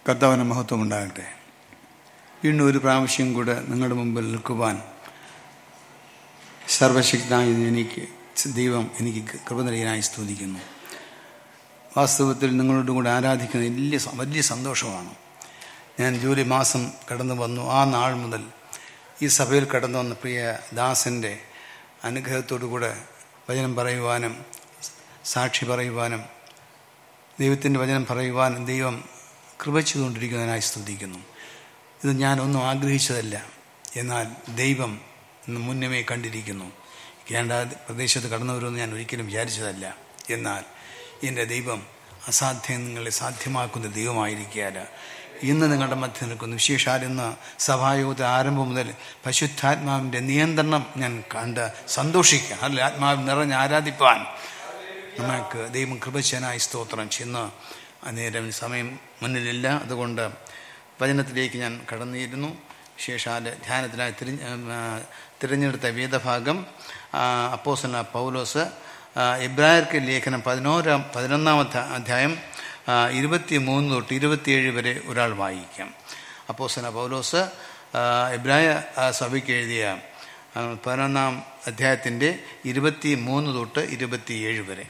കർത്താവിന് മഹത്വം ഉണ്ടാകട്ടെ. വീണ്ടും ഒരു പ്രാവശ്യം കൂടെ നിങ്ങളുടെ മുമ്പിൽ നിൽക്കുവാൻ സർവശക്തനായ ദൈവം എനിക്ക് കൃപ നൽകാനായി സ്തുതിക്കുന്നു. വാസ്തവത്തിൽ നിങ്ങളോടും കൂടെ ആരാധിക്കുന്ന വലിയ സന്തോഷമാണ്. ഞാൻ ജൂലൈ മാസം കടന്നു വന്നു. ആ നാൾ മുതൽ ഈ സഭയിൽ കടന്നു വന്ന പ്രിയ ദാസൻ്റെ അനുഗ്രഹത്തോടു കൂടെ വചനം പറയുവാനും സാക്ഷി പറയുവാനും ദൈവത്തിൻ്റെ വചനം പറയുവാനും ദൈവം കൃപ ചെയ്തുകൊണ്ടിരിക്കുന്നതിനായി സ്തുതിക്കുന്നു. ഇത് ഞാനൊന്നും ആഗ്രഹിച്ചതല്ല, എന്നാൽ ദൈവം മുന്നമേ കണ്ടിരിക്കുന്നു. കാനഡ പ്രദേശത്ത് കടന്നു വരുമെന്ന് ഞാൻ ഒരിക്കലും വിചാരിച്ചതല്ല. എന്നാൽ എൻ്റെ ദൈവം അസാധ്യങ്ങളെ സാധ്യമാക്കുന്ന ദൈവമായിരിക്കുകയല്ല. ഇന്ന് നിങ്ങളുടെ മധ്യ നിൽക്കുന്നു. വിശേഷാൽ ഇന്ന് സഭായോഗത്തിൽ ആരംഭം മുതൽ പരിശുദ്ധാത്മാവിൻ്റെ നിയന്ത്രണം ഞാൻ കണ്ട് സന്തോഷിക്കുക. അല്ല, ആത്മാവിൽ നിറഞ്ഞ് ആരാധിപ്പാൻ നമുക്ക് ദൈവം കൃപ ചെയ്യാനായി സ്തോത്രം ചെയ്യുന്നു. അന്നേരം സമയം മുന്നിലില്ല, അതുകൊണ്ട് വചനത്തിലേക്ക് ഞാൻ കടന്നിരുന്നു. വിശേഷാൽ ധ്യാനത്തിനായി തിരഞ്ഞെടുത്ത വേദഭാഗം അപ്പോസ്തലനായ പൗലോസ് എബ്രായർക്ക് ലേഖനം 11 അധ്യായം 23 തൊട്ട് 27 വരെ ഒരാൾ വായിക്കാം. അപ്പോസ്തലനായ പൗലോസ് എബ്രായ സഭയ്ക്ക് എഴുതിയ 11 അധ്യായത്തിൻ്റെ 23 തൊട്ട് 27 വരെ.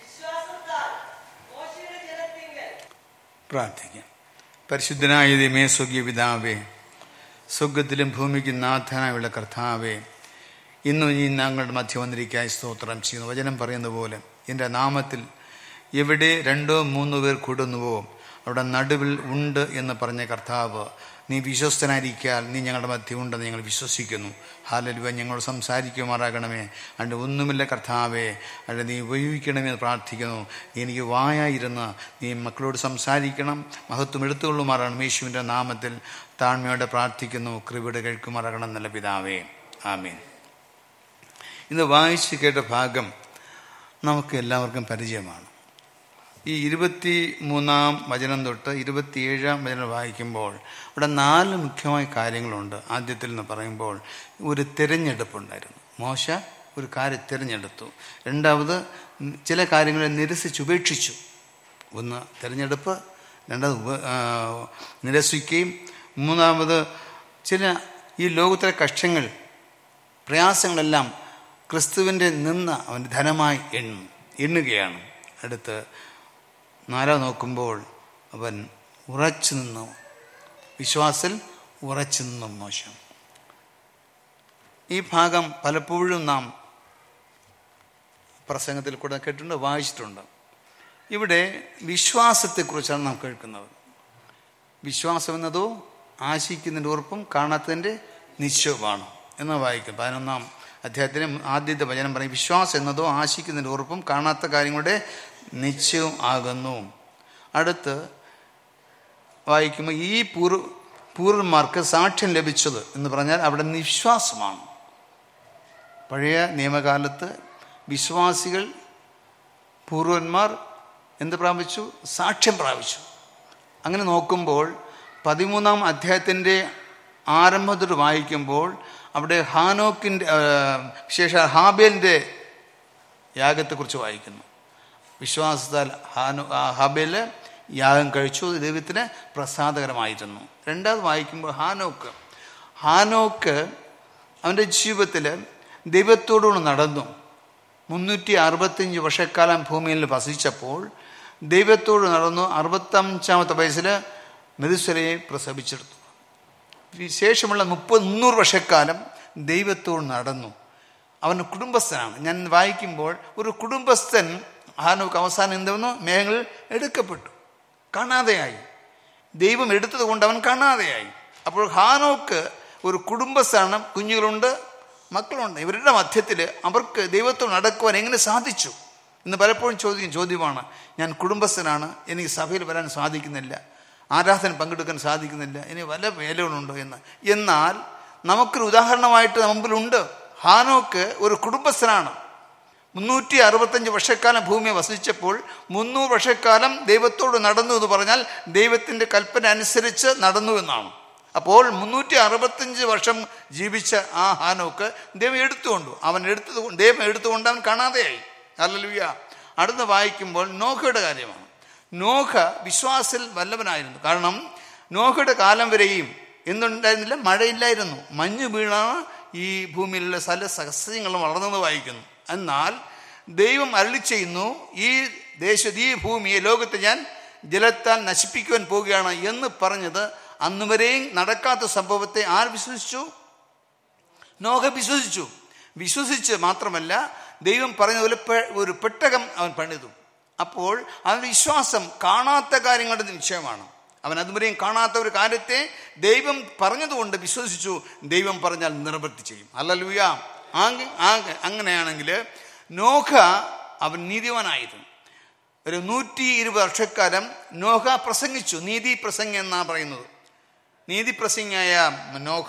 പ്രാർത്ഥിക്കാം. പരിശുദ്ധനായ ദൈവമേ, സ്വർഗീയ പിതാവേ, സ്വർഗത്തിലും ഭൂമിക്കും നാഥനായുള്ള കർത്താവേ, ഇന്നും ഈ ഞങ്ങളുടെ മധ്യ വന്നിരിക്കായി സ്തോത്രം ചെയ്യുന്നു. വചനം പറയുന്ന പോലെ എൻ്റെ നാമത്തിൽ എവിടെ 2-3 പേർ കൂടുന്നുവോ അവിടെ നടുവിൽ ഉണ്ട് എന്ന് പറഞ്ഞ കർത്താവ്, നീ വിശ്വസ്തനായിരിക്കാൻ നീ ഞങ്ങളുടെ മധ്യ ഉണ്ടെന്ന് ഞങ്ങൾ വിശ്വസിക്കുന്നു. ഹല്ലേലൂയ. ഞങ്ങളോട് സംസാരിക്കുമാറാകണമേ. അണ്ട് ഒന്നുമില്ല കർത്താവേ, അണ്ട് നീ ഉപയോഗിക്കണമെന്ന് പ്രാർത്ഥിക്കുന്നു. എനിക്ക് വായായിരുന്ന് നീ മക്കളോട് സംസാരിക്കണം, മഹത്വം എടുത്തുകൊള്ളുമാറാകണം. യേശുവിൻ്റെ നാമത്തിൽ താഴ്മയോടെ പ്രാർത്ഥിക്കുന്നു. കൃപയുടെ കേൾക്കുമാറാകണം നല്ല പിതാവേ, ആമേൻ. ഇന്ന് വായിച്ച് കേട്ട ഭാഗം നമുക്ക് എല്ലാവർക്കും പരിചയമാണ്. ഈ 23 വചനം തൊട്ട് 27 വചനം വായിക്കുമ്പോൾ ഇവിടെ 4 മുഖ്യമായ കാര്യങ്ങളുണ്ട്. ആദ്യത്തിൽ നിന്ന് പറയുമ്പോൾ ഒരു തിരഞ്ഞെടുപ്പുണ്ടായിരുന്നു. മോശ ഒരു കാര്യം തിരഞ്ഞെടുത്തു. രണ്ടാമത് ചില കാര്യങ്ങളെ നിരസിച്ചുപേക്ഷിച്ചു. ഒന്ന് തിരഞ്ഞെടുപ്പ്, രണ്ടാമത് നിരസിക്കുകയും, മൂന്നാമത് ചില ഈ ലോകത്തിലെ കഷ്ടങ്ങൾ പ്രയാസങ്ങളെല്ലാം ക്രിസ്തുവിൻ്റെ നിന്ന് അവൻ്റെ ധനമായി എണ്ണുകയാണ്. അടുത്ത് 4 നോക്കുമ്പോൾ അവൻ ഉറച്ചു നിന്നു, വിശ്വാസത്തിൽ ഉറച്ചു നിന്നു മോശം. ഈ ഭാഗം പലപ്പോഴും നാം പ്രസംഗത്തിൽ കൂടെ കേട്ടിട്ടുണ്ട്, വായിച്ചിട്ടുണ്ട്. ഇവിടെ വിശ്വാസത്തെക്കുറിച്ചാണ് നാം കേൾക്കുന്നത്. വിശ്വാസം എന്നതോ ആശിക്കുന്നതിൻ്റെ ഉറപ്പും കാണാത്തതിൻ്റെ നിശ്ചയവുമാണ് എന്ന് വായിക്കും. 11 അധ്യായത്തിന് ആദ്യത്തെ വചനം പറയും, വിശ്വാസം എന്നതോ ആശിക്കുന്നതിൻ്റെ ഉറപ്പും കാണാത്ത കാര്യങ്ങളുടെ നിശ്ചയവും ആകുന്നു. അടുത്ത് വായിക്കുമ്പോൾ ഈ പൂർവന്മാർക്ക് സാക്ഷ്യം ലഭിച്ചത് എന്ന് പറഞ്ഞാൽ അവിടെ വിശ്വാസമാണ്. പഴയ നിയമകാലത്ത് വിശ്വാസികൾ, പൂർവന്മാർ എന്ത് പ്രാപിച്ചു? സാക്ഷ്യം പ്രാപിച്ചു. അങ്ങനെ നോക്കുമ്പോൾ 13 അധ്യായത്തിൻ്റെ ആരംഭത്തിൽ വായിക്കുമ്പോൾ അവിടെ ഹാനോക്കിൻ്റെ വിശേഷ ഹാബേലിൻ്റെ യാഗത്തെക്കുറിച്ച് വായിക്കുന്നു. വിശ്വാസത്താൽ ഹാബേൽ യാഗം കഴിച്ചു, ദൈവത്തിന് പ്രസാദകരമായിരുന്നു. രണ്ടാമത് വായിക്കുമ്പോൾ ഹാനോക്ക് അവൻ്റെ ജീവിതത്തിൽ ദൈവത്തോടുകൂടി നടന്നു. 365 വർഷക്കാലം ഭൂമിയിൽ വസിച്ചപ്പോൾ ദൈവത്തോട് നടന്നു. 65 വയസ്സിൽ മെതുസലയെ പ്രസവിച്ചെടുത്തു. ശേഷമുള്ള 300 വർഷക്കാലം ദൈവത്തോട് നടന്നു. അവൻ കുടുംബസ്ഥനാണ്. ഞാൻ വായിക്കുമ്പോൾ ഒരു കുടുംബസ്ഥൻ ഹാനോക്ക് അവസാനം എന്തെന്നു? മേഘങ്ങളിൽ എടുക്കപ്പെട്ടു, കാണാതെയായി. ദൈവം എടുത്തത് കൊണ്ട് അവൻ കാണാതെയായി. അപ്പോൾ ഹാനോക്ക് ഒരു കുടുംബസ്ഥനാണ്, കുഞ്ഞുങ്ങളുണ്ട്, മക്കളുണ്ട്. ഇവരുടെ മധ്യത്തിൽ അവർക്ക് ദൈവത്തോട് നടക്കുവാൻ എങ്ങനെ സാധിച്ചു എന്ന് പലപ്പോഴും ചോദ്യമാണ്. ഞാൻ കുടുംബസ്ഥനാണ്, എനിക്ക് സഭയിൽ വരാൻ സാധിക്കുന്നില്ല, ആരാധന പങ്കെടുക്കാൻ സാധിക്കുന്നില്ല, ഇനി വല്ല വേലകളുണ്ടോ എന്ന്. എന്നാൽ നമുക്കൊരു ഉദാഹരണമായിട്ട് മുമ്പിലുണ്ട്. ഹാനോക്ക് ഒരു കുടുംബസ്ഥനാണ്. 365 വർഷക്കാലം ഭൂമിയെ വസിച്ചപ്പോൾ 300 വർഷക്കാലം ദൈവത്തോട് നടന്നു എന്ന് പറഞ്ഞാൽ ദൈവത്തിൻ്റെ കൽപ്പന അനുസരിച്ച് നടന്നു എന്നാണ്. അപ്പോൾ 365 വർഷം ജീവിച്ച ആ ഹാനോക്ക് ദൈവം എടുത്തുകൊണ്ട് അവൻ കാണാതെയായി. ഹല്ലേലൂയ. അടുത്ത് വായിക്കുമ്പോൾ നോഹയുടെ കാര്യമാണ്. നോഹ വിശ്വാസത്തിൽ വല്ലവനായിരുന്നു. കാരണം നോഹയുടെ കാലം വരെയും എന്തുണ്ടായിരുന്നില്ല? മഴയില്ലായിരുന്നു. മഞ്ഞ് വീണാണ് ഈ ഭൂമിയിലുള്ള സകല സസ്യങ്ങളും വളർന്നെന്ന് വായിക്കുന്നു. എന്നാൽ ദൈവം അരുളി ചെയ്യുന്നു, ഈ ഈ ഭൂമിയെ, ലോകത്തെ ഞാൻ ജലത്താൽ നശിപ്പിക്കുവാൻ പോവുകയാണ് എന്ന് പറഞ്ഞത് അന്നുവരെയും നടക്കാത്ത സംഭവത്തെ ആർ വിശ്വസിച്ചു? നോഹ വിശ്വസിച്ചു. വിശ്വസിച്ച് മാത്രമല്ല, ദൈവം പറഞ്ഞതുപോലെ ഒരു പെട്ടകം അവൻ പണിതു. അപ്പോൾ അവൻ്റെ വിശ്വാസം കാണാത്ത കാര്യങ്ങളുടെ നിശ്ചയമാണ്. അവൻ അതുവരെയും കാണാത്ത ഒരു കാര്യത്തെ ദൈവം പറഞ്ഞതുകൊണ്ട് വിശ്വസിച്ചു. ദൈവം പറഞ്ഞാൽ നിവർത്തി ചെയ്യും. ഹല്ലേലൂയ. അങ്ങനെയാണെങ്കിൽ നോഹ അവൻ നീതിമാനായിരുന്നു. ഒരു 120 വർഷക്കാലം നോഹ പ്രസംഗിച്ചു. നീതി പ്രസംഗം എന്നാണ് പറയുന്നത്. നീതി പ്രസംഗിയായ നോഹ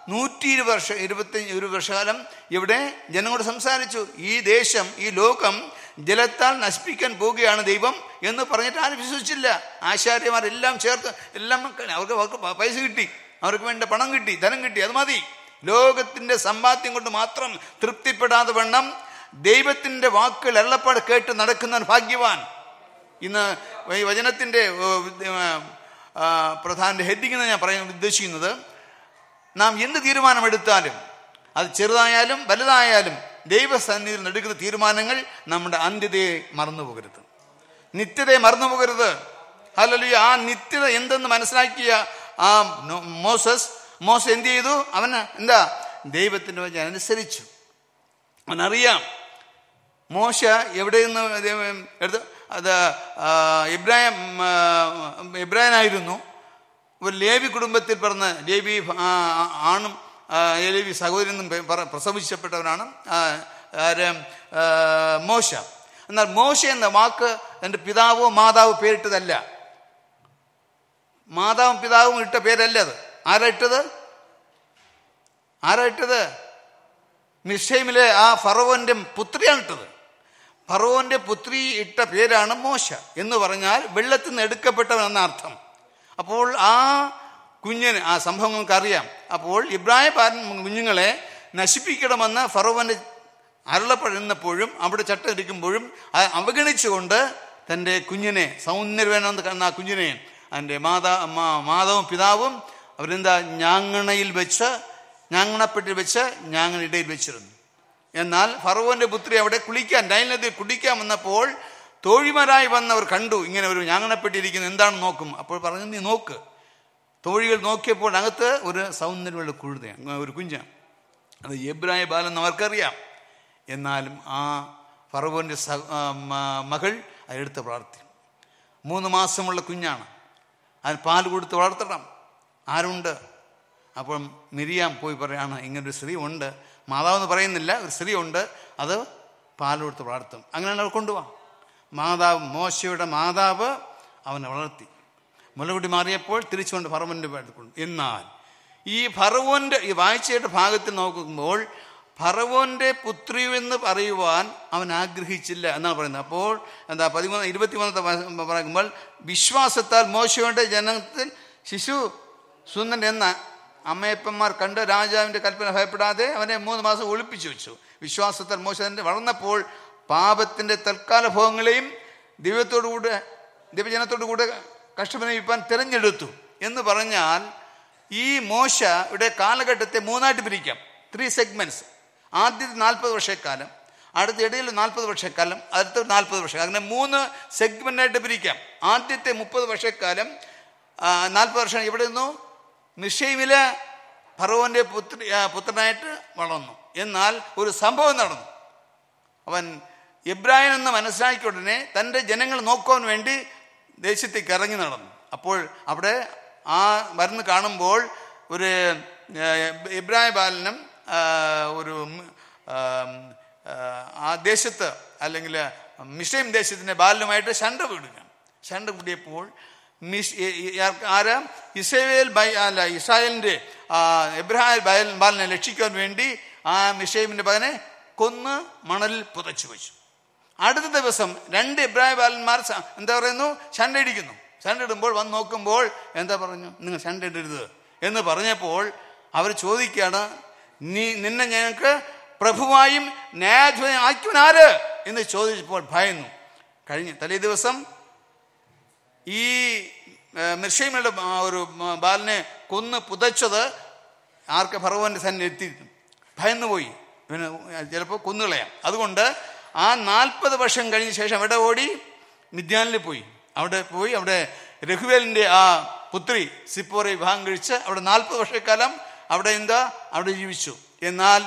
120 വർഷകാലം ഇവിടെ ജനങ്ങളോട് സംസാരിച്ചു. ഈ ദേശം, ഈ ലോകം ജലത്താൽ നശിപ്പിക്കാൻ പോവുകയാണ് ദൈവം എന്ന് പറഞ്ഞിട്ട് ആരും വിശ്വസിച്ചില്ല. ആശാര്യമാരെല്ലാം ചേർത്ത് എല്ലാം അവർക്ക് പൈസ കിട്ടി, അവർക്ക് വേണ്ട പണം കിട്ടി, ധനം കിട്ടി, അത് മതി. ലോകത്തിന്റെ സമ്പാദ്യം കൊണ്ട് മാത്രം തൃപ്തിപ്പെടാതെ വണ്ണം ദൈവത്തിന്റെ വാക്കുകൾ എള്ളപ്പാട് കേട്ട് നടക്കുന്നവൻ ഭാഗ്യവാൻ. ഇന്ന് ഈ വചനത്തിന്റെ പ്രധാന ഹെഡിങ് എന്ന് ഞാൻ പറയാൻ ഉദ്ദേശിക്കുന്നത്, നാം എന്ത് തീരുമാനമെടുത്താലും അത് ചെറുതായാലും വലുതായാലും ദൈവസന്നിധിയിൽ എടുക്കുന്ന തീരുമാനങ്ങൾ നമ്മുടെ അന്ത്യതയെ മറന്നുപോകരുത്, നിത്യതയെ മറന്നുപോകരുത്. ഹല്ലേലൂയ. ആ നിത്യത എന്തെന്ന് മനസ്സിലാക്കിയ ആ മോസസ് എന്ത് ചെയ്തു? അവന് എന്താ? ദൈവത്തിൻ്റെ വചനം അനുസരിച്ചു. അവനറിയാം മോശ എവിടെ നിന്ന് എടുത്ത്. അത് ഇബ്രാഹിമായിരുന്നു. ഒരു ലേവി കുടുംബത്തിൽ പറഞ്ഞ് ലേവി ആണും ലേവി സഹോദരി എന്നും പ്രസവിച്ചപ്പെട്ടവനാണ് മോശ. എന്നാൽ മോശ എന്ന വാക്ക് എൻ്റെ പിതാവോ മാതാവോ പേരിട്ടതല്ല. മാതാവും പിതാവും ഇട്ട പേരല്ല അത്. ആരാ ഇട്ടത്? മിസ്രൈമിലെ ആ ഫറവോന്റെ പുത്രിയാണ് ഇട്ടത്. ഫറവോന്റെ പുത്രി ഇട്ട പേരാണ് മോശ. എന്ന് പറഞ്ഞാൽ വെള്ളത്തിൽ നിന്ന് എടുക്കപ്പെട്ടവൻ എന്ന അർത്ഥം. അപ്പോൾ ആ കുഞ്ഞിന് ആ സംഭവം നമുക്കറിയാം. അപ്പോൾ ഇബ്രാഹിം കുഞ്ഞുങ്ങളെ നശിപ്പിക്കണമെന്ന് ഫറവോന്റെ അരുളപ്പെടുന്നപ്പോഴും അവിടെ ചട്ടം എടുക്കുമ്പോഴും അവഗണിച്ചുകൊണ്ട് തൻ്റെ കുഞ്ഞിനെ, സൗന്ദര്യവേണമെന്ന് കാണുന്ന ആ കുഞ്ഞിനെ, അതിൻ്റെ മാതാവും പിതാവും അവരെന്താ ഞാങ്ങണപ്പെട്ടിൽ വെച്ച് ഞാങ്ങണിടയിൽ വെച്ചിരുന്നു. എന്നാൽ ഫറവോന്റെ പുത്രി അവിടെ നൈൽ നദിയിൽ കുളിക്കാൻ വന്നപ്പോൾ തോഴിമാരായി വന്നവർ കണ്ടു ഇങ്ങനെ ഒരു ഞാങ്ങണപ്പെട്ടിരിക്കുന്നത്, എന്താണെന്ന് നോക്കും. അപ്പോൾ പറഞ്ഞു, നീ നോക്ക്. തോഴികൾ നോക്കിയപ്പോൾ അകത്ത് ഒരു സൗന്ദര്യമുള്ള ഒരു കുഞ്ഞാണ്. അത് എബ്രായ ബാലെന്ന് അവർക്കറിയാം. എന്നാലും ആ ഫറവോന്റെ മകൾ അതെടുത്ത് വളർത്തി. 3 മാസമുള്ള കുഞ്ഞാണ്. അതിന് പാൽ കൊടുത്ത് വളർത്തണം. ആരുണ്ട്? അപ്പം മിരിയാം പോയി പറയാണ്, ഇങ്ങനൊരു സ്ത്രീ ഉണ്ട്. മാതാവെന്ന് പറയുന്നില്ല, ഒരു സ്ത്രീ ഉണ്ട്, അത് പാൽ കൊടുത്ത് വളർത്തും. അങ്ങനെയാണ് അവർ കൊണ്ടുപോകാം. മോശയുടെ മാതാവ് അവനെ വളർത്തി. മുലകുടി മാറിയപ്പോൾ തിരിച്ചുകൊണ്ട് ഫറവോന്റെ കൊണ്ടു. എന്നാൽ ഈ ഫറവോന്റെ ഈ വായിച്ചയുടെ ഭാഗത്തിൽ നോക്കുമ്പോൾ ഫറവോന്റെ പുത്രി എന്ന് പറയുവാൻ അവൻ ആഗ്രഹിച്ചില്ല എന്നാണ് പറയുന്നത്. അപ്പോൾ എന്താ 21 പറയുമ്പോൾ വിശ്വാസത്താൽ മോശയുടെ ജനത്തിൽ ശിശു സുന്ദരൻ എന്ന അമ്മയപ്പന്മാർ കണ്ട് രാജാവിന്റെ കൽപ്പന ഭയപ്പെടാതെ അവനെ 3 മാസം ഒളിപ്പിച്ചു വെച്ചു. വിശ്വാസത്താൽ മോശ വളർന്നപ്പോൾ പാപത്തിന്റെ തൽക്കാല ഭോഗങ്ങളെയും ദൈവജനത്തോടുകൂടെ കഷ്ടമനുഭവിപ്പാൻ തിരഞ്ഞെടുത്തു എന്ന് പറഞ്ഞാൽ ഈ മോശയുടെ കാലഘട്ടത്തെ 3ആയിട്ട് പിരിക്കാം. 3 സെഗ്മെന്റ്സ്. ആദ്യത്തെ 40 വർഷക്കാലം, അടുത്ത ഇടയിൽ 40 വർഷക്കാലം, അടുത്ത 40 വർഷം, അങ്ങനെ 3 സെഗ്മെന്റായിട്ട് പിരിക്കാം. ആദ്യത്തെ 30 വർഷക്കാലം 40 വർഷം എവിടെ നിന്നു? മിസ്രൈമിലെ ഫറവോന്റെ പുത്രനായിട്ട് വളർന്നു. എന്നാൽ ഒരു സംഭവം നടന്നു. അവൻ ഇബ്രാഹിം എന്ന് മനസ്സിലാക്കിയ ഉടനെ തൻ്റെ ജനങ്ങൾ നോക്കുവാൻ വേണ്ടി ദേശത്തേക്ക് ഇറങ്ങി നടന്നു. അപ്പോൾ അവിടെ ആ മരുന്ന് കാണുമ്പോൾ ഒരു ഇബ്രാഹിം ബാലനും ഒരു ആ ദേശത്ത് അല്ലെങ്കിൽ മിസ്രൈം ദേശത്തിൻ്റെ ബാലനുമായിട്ട് ശണ്ട കൂടിയപ്പോൾ ഇസ്രായേലിന്റെ ഇബ്രാഹിം ബാലനെ രക്ഷിക്കാൻ വേണ്ടി ആ മിസ്രൈമിന്റെ മകനെ കൊന്ന് മണലിൽ പുതച്ചു വെച്ചു. അടുത്ത ദിവസം 2 ഇബ്രാഹിം ബാലന്മാർ എന്താ പറയുന്നു? ശണ്ടയിടിക്കുന്നു. ശണ്ടയിടുമ്പോൾ വന്ന് നോക്കുമ്പോൾ എന്താ പറഞ്ഞു? നിങ്ങൾ ശണ്ടയിടരുത് എന്ന് പറഞ്ഞപ്പോൾ അവർ ചോദിക്കുകയാണ്, നിന്നെ ഞങ്ങൾക്ക് പ്രഭുവായും ന്യായാധിപതിയും ആക്കിയവൻ ആര് എന്ന് ചോദിച്ചപ്പോൾ ഭയന്നു. തലേ ദിവസം ഈ മിർശൈമയുടെ ഒരു ബാലനെ കൊന്ന് പുതച്ചത് ആർക്ക്? ഫറവോന്റെ സന്നിധി എത്തി. ഭയന്നുപോയി, ഇവന് ചിലപ്പോൾ കൊന്നുകളയാം. അതുകൊണ്ട് ആ 40 വർഷം കഴിഞ്ഞ ശേഷം എവിടെ ഓടി? മിദ്യാനിൽ പോയി. അവിടെ രഘുവേലിന്റെ ആ പുത്രി സിപ്പോറെ വിവാഹം കഴിച്ച് അവിടെ 40 വർഷക്കാലം അവിടെ ജീവിച്ചു. എന്നാൽ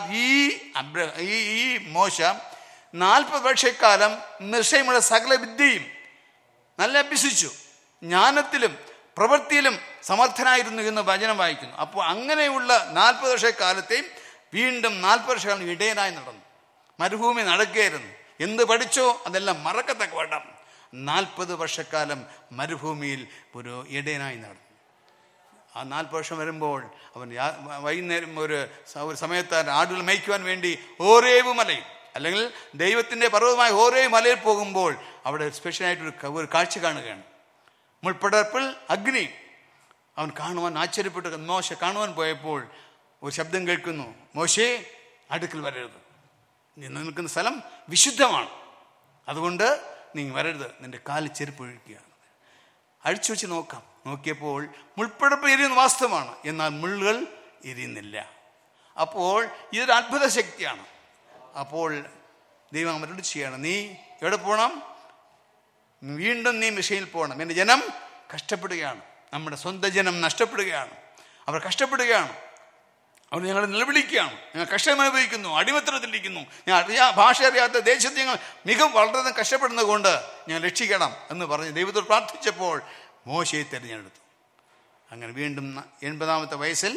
ഈ മോശ 40 വർഷക്കാലം മിർശൈമയുടെ സകല വിദ്യയും നല്ല അഭ്യസിച്ചു, ജ്ഞാനത്തിലും പ്രവൃത്തിയിലും സമർത്ഥനായിരുന്നു എന്ന് വചനം വായിക്കുന്നു. അപ്പോൾ അങ്ങനെയുള്ള 40 വർഷക്കാലത്തെയും വീണ്ടും 40 വർഷക്കാലം ഇടയനായി നടന്നു, മരുഭൂമി നടക്കുകയായിരുന്നു. എന്ത് പഠിച്ചോ അതെല്ലാം മറക്കത്തക്ക വേണം. 40 വർഷക്കാലം മരുഭൂമിയിൽ ഒരു ഇടയനായി നടന്നു. ആ 40 വർഷം വരുമ്പോൾ അവൻ വൈകുന്നേരം ഒരു സമയത്ത് ആടുകൾ മേയ്ക്കുവാൻ വേണ്ടി ഹോരേബ് മലയിൽ, അല്ലെങ്കിൽ ദൈവത്തിൻ്റെ പർവ്വതമായ ഹോരേബ് മലയിൽ പോകുമ്പോൾ അവിടെ സ്പെഷ്യലായിട്ടൊരു കാഴ്ച കാണുകയാണ്. മുൾപ്പടർപ്പിൽ അഗ്നി. അവൻ കാണുവാൻ ആശ്ചര്യപ്പെട്ട് മോശ കാണുവാൻ പോയപ്പോൾ ഒരു ശബ്ദം കേൾക്കുന്നു, മോശേ അടുക്കൽ വരരുത്, നീ നിൽക്കുന്ന സ്ഥലം വിശുദ്ധമാണ്, അതുകൊണ്ട് നീ വരരുത്, നിന്റെ കാലിൽ ചെരുപ്പ് ഒഴിക്കുകയാണ്. അഴിച്ചു വെച്ച് നോക്കിയപ്പോൾ മുൾപ്പടർപ്പ് എരിയുന്ന വാസ്തവമാണ്, എന്നാൽ മുള്ളുകൾ എരിയുന്നില്ല. അപ്പോൾ ഇതൊരു അത്ഭുത ശക്തിയാണ്. അപ്പോൾ ദൈവം അവരോട് ചെയ്യണം, നീ എവിടെ പോകണം? വീണ്ടും നീ മിശയിൽ പോകണം. എൻ്റെ ജനം കഷ്ടപ്പെടുകയാണ്, നമ്മുടെ സ്വന്തം ജനം നഷ്ടപ്പെടുകയാണ്, അവർ കഷ്ടപ്പെടുകയാണ്, അവർ ഞങ്ങളെ നിലവിളിക്കുകയാണ്, ഞങ്ങൾ കഷ്ടം അനുഭവിക്കുന്നു, അടിമത്തത്തിലിരിക്കുന്നു, ഭാഷ അറിയാത്ത ദേശത്ത് ഞങ്ങൾ വളരെ കഷ്ടപ്പെടുന്നത് കൊണ്ട് ഞങ്ങൾ രക്ഷിക്കണം എന്ന് പറഞ്ഞ് ദൈവത്തോട് പ്രാർത്ഥിച്ചപ്പോൾ മോശയെ തിരഞ്ഞെടുത്തു. അങ്ങനെ വീണ്ടും 80-ാമത്തെ വയസ്സിൽ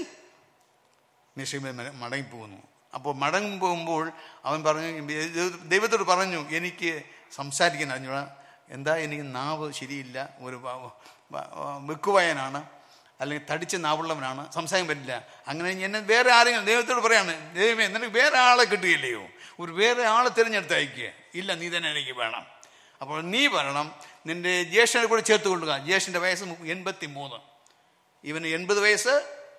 മിശയിൽ മടങ്ങിപ്പോകുന്നു. അപ്പോൾ മടങ്ങി പോകുമ്പോൾ അവൻ പറഞ്ഞു, ദൈവത്തോട് പറഞ്ഞു, എനിക്ക് സംസാരിക്കാൻ അറിഞ്ഞൂടാ, എന്താ എനിക്ക് നാവ് ശരിയില്ല, ഒരു വെക്കുവായനാണ്, അല്ലെങ്കിൽ തടിച്ച നാവുള്ളവനാണ്, സംസാരിക്കാൻ പറ്റില്ല. അങ്ങനെ എന്നെ വേറെ ആരെങ്കിലും ദൈവത്തോട് പറയാണ്, ദൈവമേ നിനക്ക് വേറെ ആളെ കിട്ടുകയില്ലയോ, വേറെ ആളെ തിരഞ്ഞെടുത്ത് അയക്കുക. ഇല്ല, നീ തന്നെ എനിക്ക് വേണം. അപ്പോൾ നീ പറയണം, നിന്റെ ജ്യേഷ്ഠനെ കൂടെ ചേർത്ത് കൊള്ളുക. ജ്യേഷ്ഠൻ്റെ വയസ്സ് 83, ഇവന് 80 വയസ്സ്,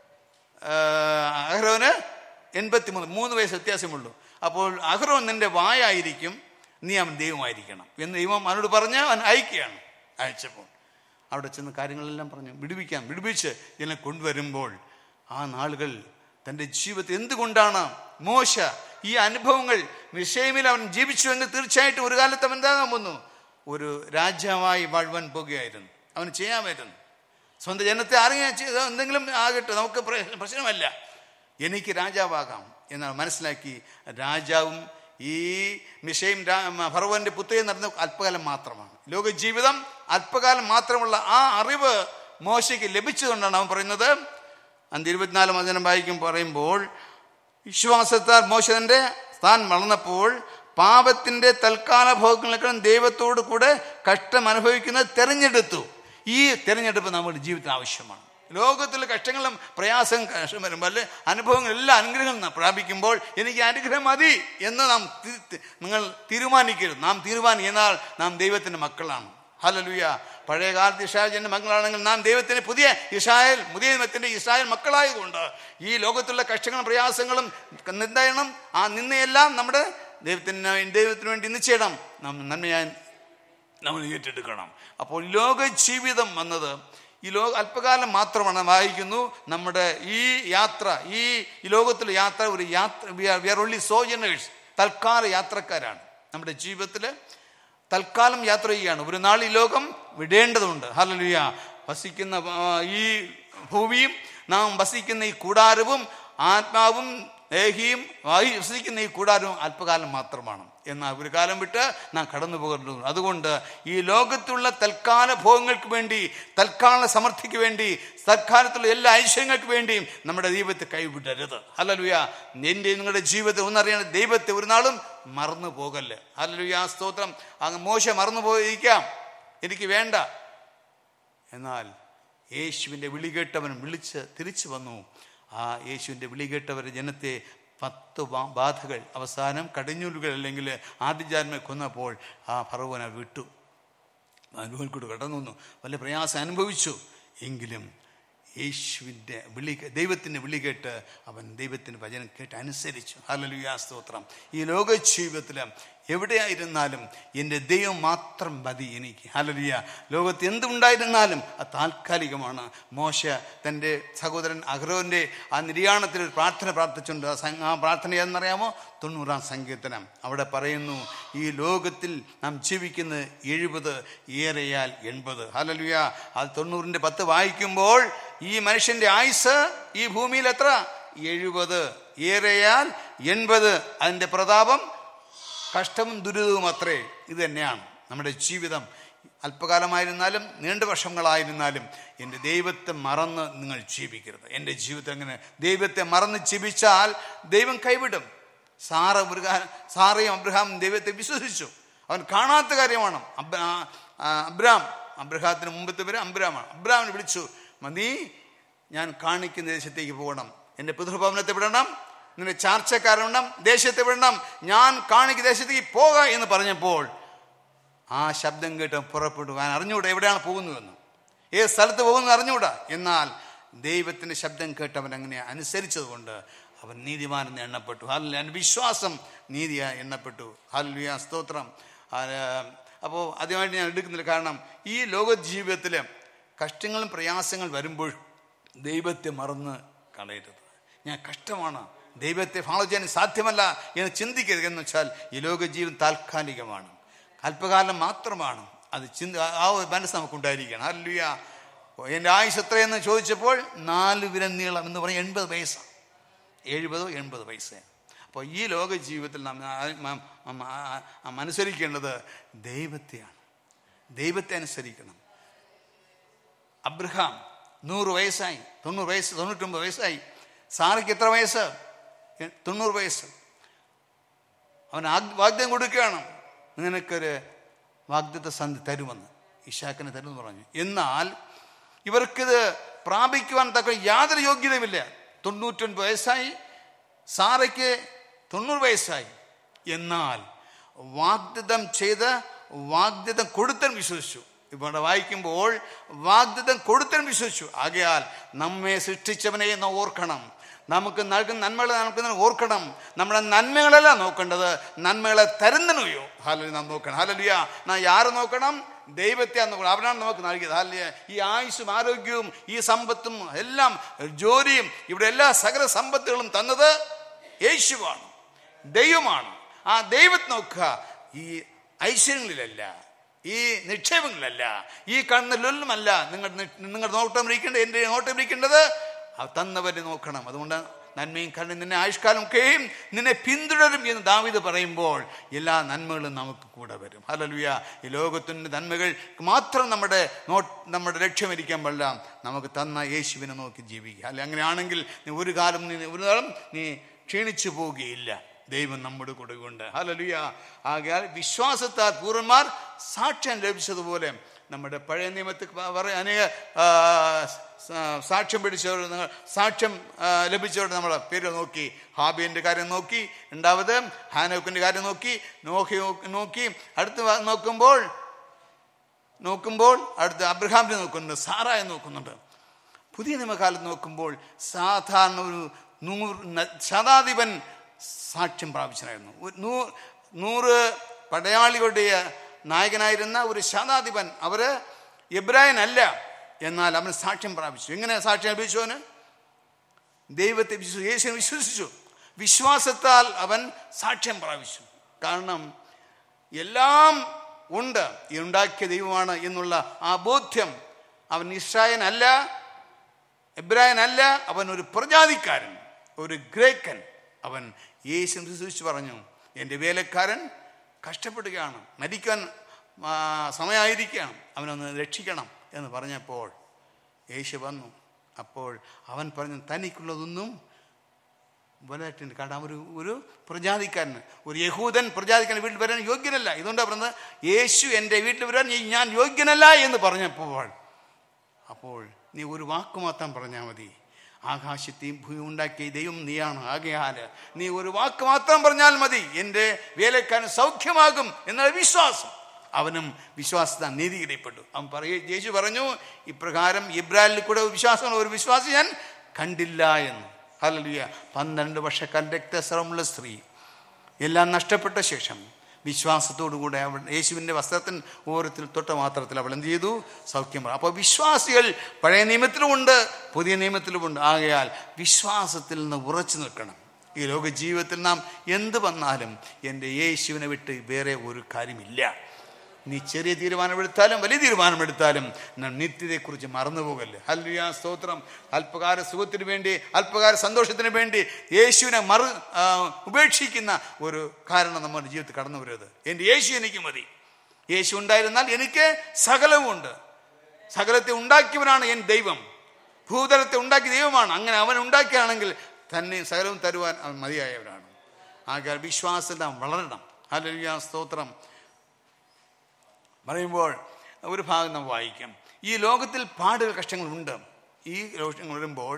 അഹ്റോന് 83, 3 വയസ്സ് വ്യത്യാസമുള്ളൂ. അപ്പോൾ അഹ്റോൻ നിന്റെ വായായിരിക്കും, നീ അവൻ ദൈവമായിരിക്കണം എന്ന് ദൈവം അവനോട് പറഞ്ഞ് അവൻ അയക്കുകയാണ്. അയച്ചപ്പോൾ അവിടെ ചെന്ന് കാര്യങ്ങളെല്ലാം പറഞ്ഞു വിടുവിച്ച് ഇതിനെ കൊണ്ടുവരുമ്പോൾ ആ നാളുകൾ തൻ്റെ ജീവിതത്തിൽ എന്തുകൊണ്ടാണ് മോശ ഈ അനുഭവങ്ങൾ മിശൈമിൽ അവൻ ജീവിച്ചുവെങ്കിൽ തീർച്ചയായിട്ടും ഒരു കാലത്ത് അവൻ എന്താകാൻ വന്നു? ഒരു രാജാവായി വാഴുവാൻ പോകുകയായിരുന്നു. അവന് ചെയ്യാമായിരുന്നു. സ്വന്തം ജനത്തെ ആരെങ്കിലും എന്തെങ്കിലും ആകട്ടെ, നമുക്ക് പ്രശ്നമല്ല, എനിക്ക് രാജാവാകാം എന്നാണ് മനസ്സിലാക്കി. രാജാവും ഈ മിശയും ഫറവോന്റെ പുത്രിയും നടന്ന അല്പകാലം മാത്രമാണ്. ലോക ജീവിതം അല്പകാലം മാത്രമുള്ള ആ അറിവ് മോശയ്ക്ക് ലഭിച്ചതുകൊണ്ടാണ് അവൻ പറയുന്നത്. 24 വചനം പറയുമ്പോൾ വിശ്വാസത്താൽ മോശ തന്റെ താൻ വളർന്നപ്പോൾ പാപത്തിന്റെ തൽക്കാല ഭോഗങ്ങളെക്കാളും ദൈവത്തോട് കൂടെ കഷ്ടം അനുഭവിക്കുന്നത് തെരഞ്ഞെടുത്തു. ഈ തെരഞ്ഞെടുപ്പ് നമ്മുടെ ജീവിതത്തിന് ആവശ്യമാണ്. ലോകത്തിലെ കഷ്ടങ്ങളും പ്രയാസം വരുമ്പോൾ അല്ലെ അനുഭവങ്ങൾ എല്ലാ അനുഗ്രഹങ്ങളും പ്രാപിക്കുമ്പോൾ എനിക്ക് അനുഗ്രഹം മതി എന്ന് നിങ്ങൾ തീരുമാനിക്കരുത്. നാം തീരുമാനിക്കുന്നാൽ നാം ദൈവത്തിൻ്റെ മക്കളാണ്. ഹല്ലേലൂയ. പഴയ കാലത്ത് ഇസ്രായേലിന്റെ മക്കളാണെങ്കിൽ നാം ദൈവത്തിന് പുതിയ നിയമത്തിന്റെ ഇസ്രായേൽ മക്കളായതുകൊണ്ട് ഈ ലോകത്തുള്ള കഷ്ടങ്ങളും പ്രയാസങ്ങളും എന്തായണം? ആ നിന്നയെല്ലാം നമ്മുടെ ദൈവത്തിന് വേണ്ടി നിശ്ചയിടണം, നാം നന്മയായി നമ്മൾ ഏറ്റെടുക്കണം. അപ്പോൾ ലോക ജീവിതം വന്നത് ഈ അല്പകാലം മാത്രമാണ്. വായിക്കുന്നു, നമ്മുടെ ഈ യാത്ര, ഈ ലോകത്തിലെ യാത്ര ഒരു യാത്ര, വി ആർ ഓൺലി സോജനേഴ്സ്, തൽക്കാല യാത്രക്കാരാണ്. നമ്മുടെ ജീവിതത്തിൽ തൽക്കാലം യാത്ര ചെയ്യുകയാണ്. ഒരു നാൾ ഈ ലോകം വിടേണ്ടതുണ്ട്. ഹല്ലേലൂയ. വസിക്കുന്ന ഈ ഭൂമിയും നാം വസിക്കുന്ന ഈ കൂടാരവും ആത്മാവും ദേഹിയും വസിക്കുന്ന ഈ കൂടാരവും അല്പകാലം മാത്രമാണ്. എന്നാൽ ഒരു കാലം വിട്ട് നാം കടന്നു പോകേണ്ടതുണ്ട്. അതുകൊണ്ട് ഈ ലോകത്തുള്ള തൽക്കാല ഭോഗങ്ങൾക്ക് വേണ്ടി, തൽക്കാല സമൃദ്ധിക്ക് വേണ്ടി, തൽക്കാലത്തുള്ള എല്ലാ ഐശ്വര്യങ്ങൾക്ക് വേണ്ടിയും നമ്മുടെ ദൈവത്തെ കൈവിടരുത്. ഹല്ലേലൂയ. നിങ്ങളുടെ ജീവിതത്തിൽ ഒന്നറിയണം, ദൈവത്തെ ഒരു നാളും മറന്നു പോകല്ലേ. ഹല്ലേലൂയ. സ്തോത്രം. അങ്ങ് മോശ മറന്നു പോയിരിക്കാം, എനിക്ക് വേണ്ട. എന്നാൽ യേശുവിൻ്റെ വിളി കേട്ടവൻ വിളിച്ച് തിരിച്ചു വന്നു. ആ യേശുവിൻ്റെ വിളി കേട്ടവരെ ജനത്തെ 10 ബാധകൾ, അവസാനം കടിഞ്ഞൂലുകൾ അല്ലെങ്കിൽ ആദിജാന്മയെ കൊന്നപ്പോൾ ആ ഫറവോനെ വിട്ടു. അനുഭവം കൂടെ കടന്നു വന്നു, വലിയ പ്രയാസം അനുഭവിച്ചു. എങ്കിലും യേശുവിൻ്റെ ദൈവത്തിൻ്റെ വിളി കേട്ട് അവൻ ദൈവത്തിൻ്റെ വചനം കേട്ട് അനുസരിച്ചു. ഹല്ലേലൂയ, സ്തോത്രം. ഈ ലോക ജീവിതത്തിൽ എവിടെയായിരുന്നാലും എൻ്റെ ദൈവം മാത്രം മതി എനിക്ക്. ഹല്ലേലൂയ. ലോകത്ത് എന്തുണ്ടായിരുന്നാലും അത് താൽക്കാലികമാണ്. മോശ തൻ്റെ സഹോദരൻ അഹ്റോൻ്റെ ആ നിര്യാണത്തിൽ ഒരു പ്രാർത്ഥന പ്രാർത്ഥിച്ചുണ്ട്. ആ പ്രാർത്ഥന ഏതെന്നറിയാമോ? 90-ാം സങ്കീർത്തനം. അവിടെ പറയുന്നു, ഈ ലോകത്തിൽ നാം ജീവിക്കുന്നത് 70, ഏറെയാൽ 80. ഹല്ലേലൂയ. അത് 90ന്റെ 10 വായിക്കുമ്പോൾ ഈ മനുഷ്യന്റെ ആയുസ് ഈ ഭൂമിയിൽ എത്ര? 70, ഏറെയാൽ 80. അതിൻ്റെ പ്രതാപം കഷ്ടവും ദുരിതവും അത്രേ. ഇത് തന്നെയാണ് നമ്മുടെ ജീവിതം. അല്പകാലമായിരുന്നാലും നീണ്ട വർഷങ്ങളായിരുന്നാലും എൻ്റെ ദൈവത്തെ മറന്ന് നിങ്ങൾ ജീവിക്കരുത്. എൻ്റെ ജീവിതം എങ്ങനെ? ദൈവത്തെ മറന്ന് ജീവിച്ചാൽ ദൈവം കൈവിടും. സാറയും അബ്രഹാമും ദൈവത്തെ വിശ്വസിച്ചു. അവൻ കാണാത്ത കാര്യമാണ്. അബ്രഹാത്തിന് മുമ്പത്തെ പേര് അബ്രാമാണ്. അബ്രാമിനെ വിളിച്ചു, നീ ഞാൻ കാണിക്കുന്ന ദേശത്തേക്ക് പോകണം, എൻ്റെ പിതൃഭവനത്തെ വിടണം, നിന്റെ ചാർച്ചക്കാരണം ദേശത്തെ വിടണം, ഞാൻ കാണിക്കുന്ന ദേശത്തേക്ക് പോക എന്ന് പറഞ്ഞപ്പോൾ ആ ശബ്ദം കേട്ട് പുറപ്പെട്ടു. ഞാൻ അറിഞ്ഞുകൂടാ എവിടെയാണ് പോകുന്നതെന്ന്, ഏത് സ്ഥലത്ത് പോകുന്നത് അറിഞ്ഞുകൂടാ. എന്നാൽ ദൈവത്തിൻ്റെ ശബ്ദം കേട്ട് അവൻ അങ്ങനെ അനുസരിച്ചതുകൊണ്ട് അവൻ നീതിമാനെന്ന് എണ്ണപ്പെട്ടു. ഹല്ലേലൂയ. വിശ്വാസം നീതിയായി എണ്ണപ്പെട്ടു. ഹല്ലേലൂയ, സ്തോത്രം. അപ്പോൾ ആദ്യമായിട്ട് ഞാൻ എടുക്കുന്നില്ല. കാരണം ഈ ലോക ജീവിതത്തിൽ കഷ്ടങ്ങളും പ്രയാസങ്ങൾ വരുമ്പോൾ ദൈവത്തെ മറന്ന് കളയരുത്. ഞാൻ കഷ്ടമാണ്, ദൈവത്തെ ഫോളോ ചെയ്യാൻ സാധ്യമല്ല എന്ന് ചിന്തിക്കരുത്. എന്ന് വെച്ചാൽ ഈ ലോക ജീവിതം താൽക്കാലികമാണ്, അല്പകാലം മാത്രമാണ്. അത് ആ മനസ്സ് നമുക്കുണ്ടായിരിക്കണം. ഹല്ലേലൂയ. എൻ്റെ ആയുസ് എത്രയെന്ന് ചോദിച്ചപ്പോൾ 4 വിരൽ നീളം എന്ന് പറഞ്ഞാൽ 80 വയസ്സ്, 70 80 വയസ്സ്. അപ്പോൾ ഈ ലോക ജീവിതത്തിൽ നാം അനുസരിക്കേണ്ടത് ദൈവത്തെയാണ്. ദൈവത്തെ അനുസരിക്കണം. അബ്രഹാം 100 വയസ്സായി, 90 വയസ്സ്, 99 വയസ്സായി. സാറയ്ക്ക് എത്ര വയസ്സ്? 90 വയസ്സ്. അവൻ വാഗ്ദത്തം കൊടുക്കുകയാണ്, നിനക്കൊരു വാഗ്ദത്ത സന്ധി തരുമെന്ന്, ഇശാക്കിനെ തരുമെന്ന് പറഞ്ഞു. എന്നാൽ ഇവർക്കിത് പ്രാപിക്കുവാൻ തക്ക യാതൊരു യോഗ്യതയുമില്ല. 99 വയസ്സായി, സാറയ്ക്ക് 90 വയസ്സായി. എന്നാൽ വാഗ്ദത്തം ചെയ്ത് വാഗ്ദത്തം കൊടുത്തൻ വിശ്വസിച്ചു. ഇവിടെ വായിക്കുമ്പോൾ വാഗ്ദത്തം കൊടുത്തൻ വിശ്വസിച്ചു. ആകയാൽ നമ്മെ സൃഷ്ടിച്ചവനെ എന്ന് ഓർക്കണം, നമുക്ക് നൽകുന്ന നന്മകളെ നമുക്ക് ഓർക്കണം. നമ്മുടെ നന്മകളല്ല നോക്കേണ്ടത്, നന്മകളെ തരുന്നനയോ ഹല്ലേലൂയ നാം നോക്കണം. ഹല്ലേലൂയ. നാം ആരെ നോക്കണം? ദൈവത്തെ നോക്കണം. അവനാണ് നമുക്ക് നൽകിയത്. ഹല്ലേലൂയ. ഈ ആയുസ്സും ആരോഗ്യവും ഈ സമ്പത്തും എല്ലാം ജോലിയും ഇവിടെ എല്ലാ സകല സമ്പത്തുകളും തന്നത് യേശുവാണ്, ദൈവമാണ്. ആ ദൈവത്തെ നോക്കുക. ഈ ഐശ്വര്യങ്ങളിലല്ല, ഈ നിക്ഷേപങ്ങളിലല്ല, ഈ കണ്ണുകളിലുമല്ല നിങ്ങൾ നോട്ടം ഇരിക്കേണ്ടത്. എൻ്റെ നോട്ടം ഇരിക്കേണ്ടത് തന്നവരെ നോക്കണം. അതുകൊണ്ട് നന്മയും കണ്ണും നിന്നെ ആയുഷ്കാലം ഒക്കെയും നിന്നെ പിന്തുടരും എന്ന് ദാവീദ് പറയുമ്പോൾ എല്ലാ നന്മകളും നമുക്ക് കൂടെ വരും. ഹല്ലേലൂയ. ഈ ലോകത്തിൻ്റെ നന്മകൾ മാത്രം നമ്മുടെ ലക്ഷ്യമിരിക്കാൻ പാടില്ല. നമുക്ക് തന്ന യേശുവിനെ നോക്കി ജീവിക്കുക. അല്ലെ, അങ്ങനെയാണെങ്കിൽ ഒരു കാലം നീ ക്ഷീണിച്ചു പോവുകയില്ല. ദൈവം നമ്മുടെ കൂടെ കൊണ്ട്. ഹല്ലേലൂയ. ആകയാൽ വിശ്വാസത്താൽ പൂർവന്മാർ സാക്ഷ്യം ലഭിച്ചതുപോലെ നമ്മുടെ പഴയ നിയമത്തിൽ അനേക സാക്ഷ്യം ലഭിച്ചവരുടെ നമ്മളെ പേര് നോക്കി. ഹാബീലിന്റെ കാര്യം നോക്കി, രണ്ടാമത് ഹാനോക്കിന്റെ കാര്യം നോക്കി അടുത്ത് നോക്കുമ്പോൾ അടുത്ത് അബ്രഹാമിനെ നോക്കുന്നുണ്ട്, സാറായെ നോക്കുന്നുണ്ട്. പുതിയ നിയമകാലത്ത് നോക്കുമ്പോൾ സാധാരണ ഒരു 100 ശതാധിപൻ സാക്ഷ്യം പ്രാപിച്ചനായിരുന്നു. 100 പടയാളികളുടെ നായകനായിരുന്ന ഒരു ശതാധിപൻ. അവര് എബ്രായനല്ല, എന്നാൽ അവൻ സാക്ഷ്യം പ്രാപിച്ചു. എങ്ങനെ സാക്ഷ്യം ലഭിച്ചു? അവന് ദൈവത്തെ വിശ്വസിച്ചു, യേശുവിനെ വിശ്വസിച്ചു. വിശ്വാസത്താൽ അവൻ സാക്ഷ്യം പ്രാപിച്ചു. കാരണം എല്ലാം ഉണ്ട്, ഉണ്ടാക്കിയ ദൈവമാണ് എന്നുള്ള ആ ബോധ്യം. അവൻ ഇസ്രായേലനല്ല, എബ്രായനല്ല, അവൻ ഒരു പ്രജാതിക്കാരൻ, ഒരു ഗ്രേക്കൻ. അവൻ യേശുവിനെ വിശ്വസിച്ച് പറഞ്ഞു, എൻ്റെ വേലക്കാരൻ കഷ്ടപ്പെടുകയാണ്, മരിക്കാൻ സമയമായിരിക്കുകയാണ്, അവനൊന്ന് രക്ഷിക്കണം എന്ന് പറഞ്ഞപ്പോൾ യേശു വന്നു. അപ്പോൾ അവൻ പറഞ്ഞു, തനിക്കുള്ളതൊന്നും വലുതായിട്ടുണ്ട്. കാരണം ഒരു പ്രജാതിക്കാരന്, ഒരു യഹൂദൻ പ്രജാതിക്കാരൻ വീട്ടിൽ വരാൻ യോഗ്യനല്ല. ഇതുകൊണ്ടാണ് പറഞ്ഞത്, യേശു എൻ്റെ വീട്ടിൽ വരാൻ ഞാൻ യോഗ്യനല്ല എന്ന് പറഞ്ഞപ്പോൾ, അപ്പോൾ നീ ഒരു വാക്ക് മാത്രം പറഞ്ഞാൽ മതി, ആകാശത്തെയും ഭൂമി ഉണ്ടാക്കിയ ദൈവം നീയാണ്. ആകയാൽ നീ ഒരു വാക്ക് മാത്രം പറഞ്ഞാൽ മതി, എൻ്റെ വേലക്കാരൻ സൗഖ്യമാകും എന്നുള്ള വിശ്വാസം. അവനും വിശ്വാസത്താൽ നീതീകരിക്കപ്പെട്ടു. യേശു പറഞ്ഞു, ഇപ്രകാരം ഇബ്രാഹിമിൽ കൂടെ വിശ്വാസമുള്ള ഒരു വിശ്വാസം ഞാൻ കണ്ടില്ല എന്ന്. ഹല്ലേലൂയ. 12 വർഷക്കാലം രക്തസ്രവമുള്ള സ്ത്രീ എല്ലാം നഷ്ടപ്പെട്ട ശേഷം വിശ്വാസത്തോടുകൂടെ അവൾ യേശുവിൻ്റെ വസ്ത്രത്തിന് ഓരത്തിൽ തൊട്ട മാത്രത്തിൽ അവൾ എന്ത് ചെയ്തു? സൗഖ്യം. അപ്പോൾ വിശ്വാസികൾ പഴയ നിയമത്തിലുമുണ്ട്, പുതിയ നിയമത്തിലുമുണ്ട്. ആകയാൽ വിശ്വാസത്തിൽ നിന്ന് ഉറച്ചു നിൽക്കണം. ഈ ലോക ജീവിതത്തിൽ നാം എന്ത് വന്നാലും എൻ്റെ യേശുവിനെ വിട്ട് വേറെ ഒരു കാര്യമില്ല. നീ ചെറിയ തീരുമാനമെടുത്താലും വലിയ തീരുമാനമെടുത്താലും നിത്യതയെക്കുറിച്ച് മറന്നുപോകല്ലേ. ഹല്ലേലൂയ, സ്തോത്രം. അല്പകാല സുഖത്തിന് വേണ്ടി, അല്പകാല സന്തോഷത്തിന് വേണ്ടി യേശുവിനെ ഉപേക്ഷിക്കുന്ന ഒരു കാരണം നമ്മുടെ ജീവിതത്തിൽ കടന്നു വരരുത്. എൻ്റെ യേശു എനിക്ക് മതി. യേശു ഉണ്ടായിരുന്നാൽ എനിക്ക് സകലവുമുണ്ട്. സകലത്തെ ഉണ്ടാക്കിയവനാണ് എൻ ദൈവം. ഭൂതലത്തെ ഉണ്ടാക്കിയ ദൈവമാണ്. അങ്ങനെ അവൻ ഉണ്ടാക്കിയാണെങ്കിൽ തന്നെ സകലവും തരുവാൻ അവൻ മതിയായവരാണ്. ആകയാൽ വിശ്വാസത്തിൽ നാം വളരണം. ഹല്ലേലൂയ, സ്തോത്രം. പറയുമ്പോൾ ഒരു ഭാഗം നാം വായിക്കാം. ഈ ലോകത്തിൽ പാടുകൾ, കഷ്ടങ്ങളുണ്ട്. ഈ കഷ്ടങ്ങൾ വരുമ്പോൾ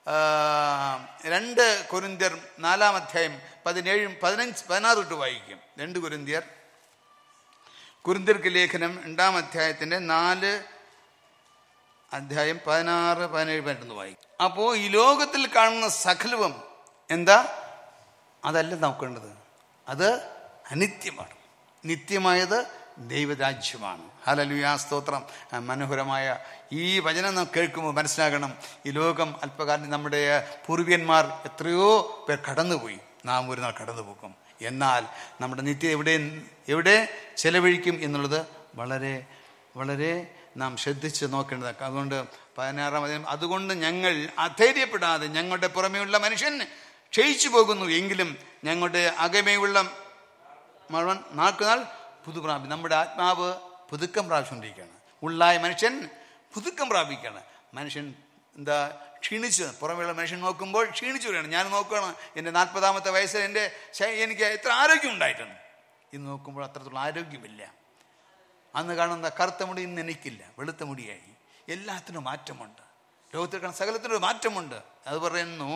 2 കൊരിന്ത്യർ 4 അധ്യായം 17, 15, 16 തൊട്ട് വായിക്കും. 2 കൊരിന്ത്യർക്ക് ലേഖനം 2 അധ്യായത്തിൻ്റെ 4 അധ്യായം 16, 17, 18 വായിക്കും. അപ്പോൾ ഈ ലോകത്തിൽ കാണുന്ന സകലവും എന്താ? അതല്ല നോക്കേണ്ടത്. അത് അനിത്യമാണ്. നിത്യമായത് ദൈവരാജ്യമാണ്. ഹല്ലേലൂയ, സ്തോത്രം. മനോഹരമായ ഈ വചനം നാം കേൾക്കുമ്പോൾ മനസ്സിലാകണം, ഈ ലോകം അല്പകാലം നമ്മുടെ പൂർവികന്മാർ എത്രയോ പേർ കടന്നുപോയി. നാം ഒരു നാൾ കടന്നു പോകും. എന്നാൽ നമ്മുടെ നിത്യ എവിടെ ചെലവഴിക്കും എന്നുള്ളത് വളരെ വളരെ നാം ശ്രദ്ധിച്ച് നോക്കേണ്ടതാണ്. അതുകൊണ്ട് 16-ാം വചനം, അതുകൊണ്ട് ഞങ്ങൾ അധൈര്യപ്പെടാതെ, ഞങ്ങളുടെ പുറമേയുള്ള മനുഷ്യൻ ക്ഷയിച്ചു പോകുന്നു എങ്കിലും ഞങ്ങളുടെ അകമേയുള്ള നാൾക്കുനാൾ പുതുപ്രാപി. നമ്മുടെ ആത്മാവ് പുതുക്കം പ്രാപിച്ചുകൊണ്ടിരിക്കുകയാണ്. ഉള്ളായ മനുഷ്യൻ പുതുക്കം പ്രാപിക്കുകയാണ്. മനുഷ്യൻ എന്താ ക്ഷീണിച്ച്, പുറമേയുള്ള മനുഷ്യൻ നോക്കുമ്പോൾ ക്ഷീണിച്ചു വരികയാണ്. ഞാൻ നോക്കുകയാണ്, എൻ്റെ 40-ാമത്തെ വയസ്സിൽ എനിക്ക് എത്ര ആരോഗ്യം ഉണ്ടായിട്ടുണ്ട്. ഇന്ന് നോക്കുമ്പോൾ അത്രത്തോളം ആരോഗ്യമില്ല. അന്ന് കാണുന്ന കറുത്ത മുടി ഇന്ന് എനിക്കില്ല, വെളുത്ത മുടിയായി. എല്ലാത്തിനും മാറ്റമുണ്ട്. ലോകത്തിൽ കാണുന്ന സകലത്തിനൊരു മാറ്റമുണ്ട്. അത് പറയുന്നു,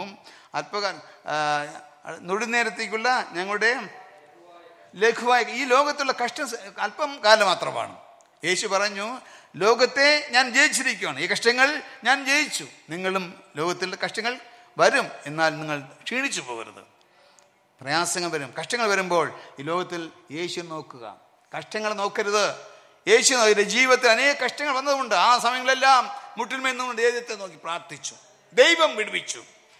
നൊടിനേരത്തേക്കുള്ള ഞങ്ങളുടെ ലഘുവായ ഈ ലോകത്തുള്ള കഷ്ടം അല്പം കാലം മാത്രമാണ്. യേശു പറഞ്ഞു, ലോകത്തെ ഞാൻ ജയിച്ചിരിക്കുകയാണ്, ഈ കഷ്ടങ്ങൾ ഞാൻ ജയിച്ചു. നിങ്ങളും ലോകത്തിലുള്ള കഷ്ടങ്ങൾ വരും, എന്നാൽ നിങ്ങൾ ക്ഷീണിച്ചു പോകരുത്. പ്രയാസങ്ങൾ വരും, കഷ്ടങ്ങൾ വരുമ്പോൾ ഈ ലോകത്തിൽ യേശു നോക്കുക, കഷ്ടങ്ങൾ നോക്കരുത്. യേശു ജീവിതത്തിൽ അനേക കഷ്ടങ്ങൾ വന്നതുകൊണ്ട് ആ സമയങ്ങളെല്ലാം മുട്ടിന്മേന്നുകൊണ്ട് ദൈവത്തെ നോക്കി പ്രാർത്ഥിച്ചു. ദൈവം വിടുവിച്ചു.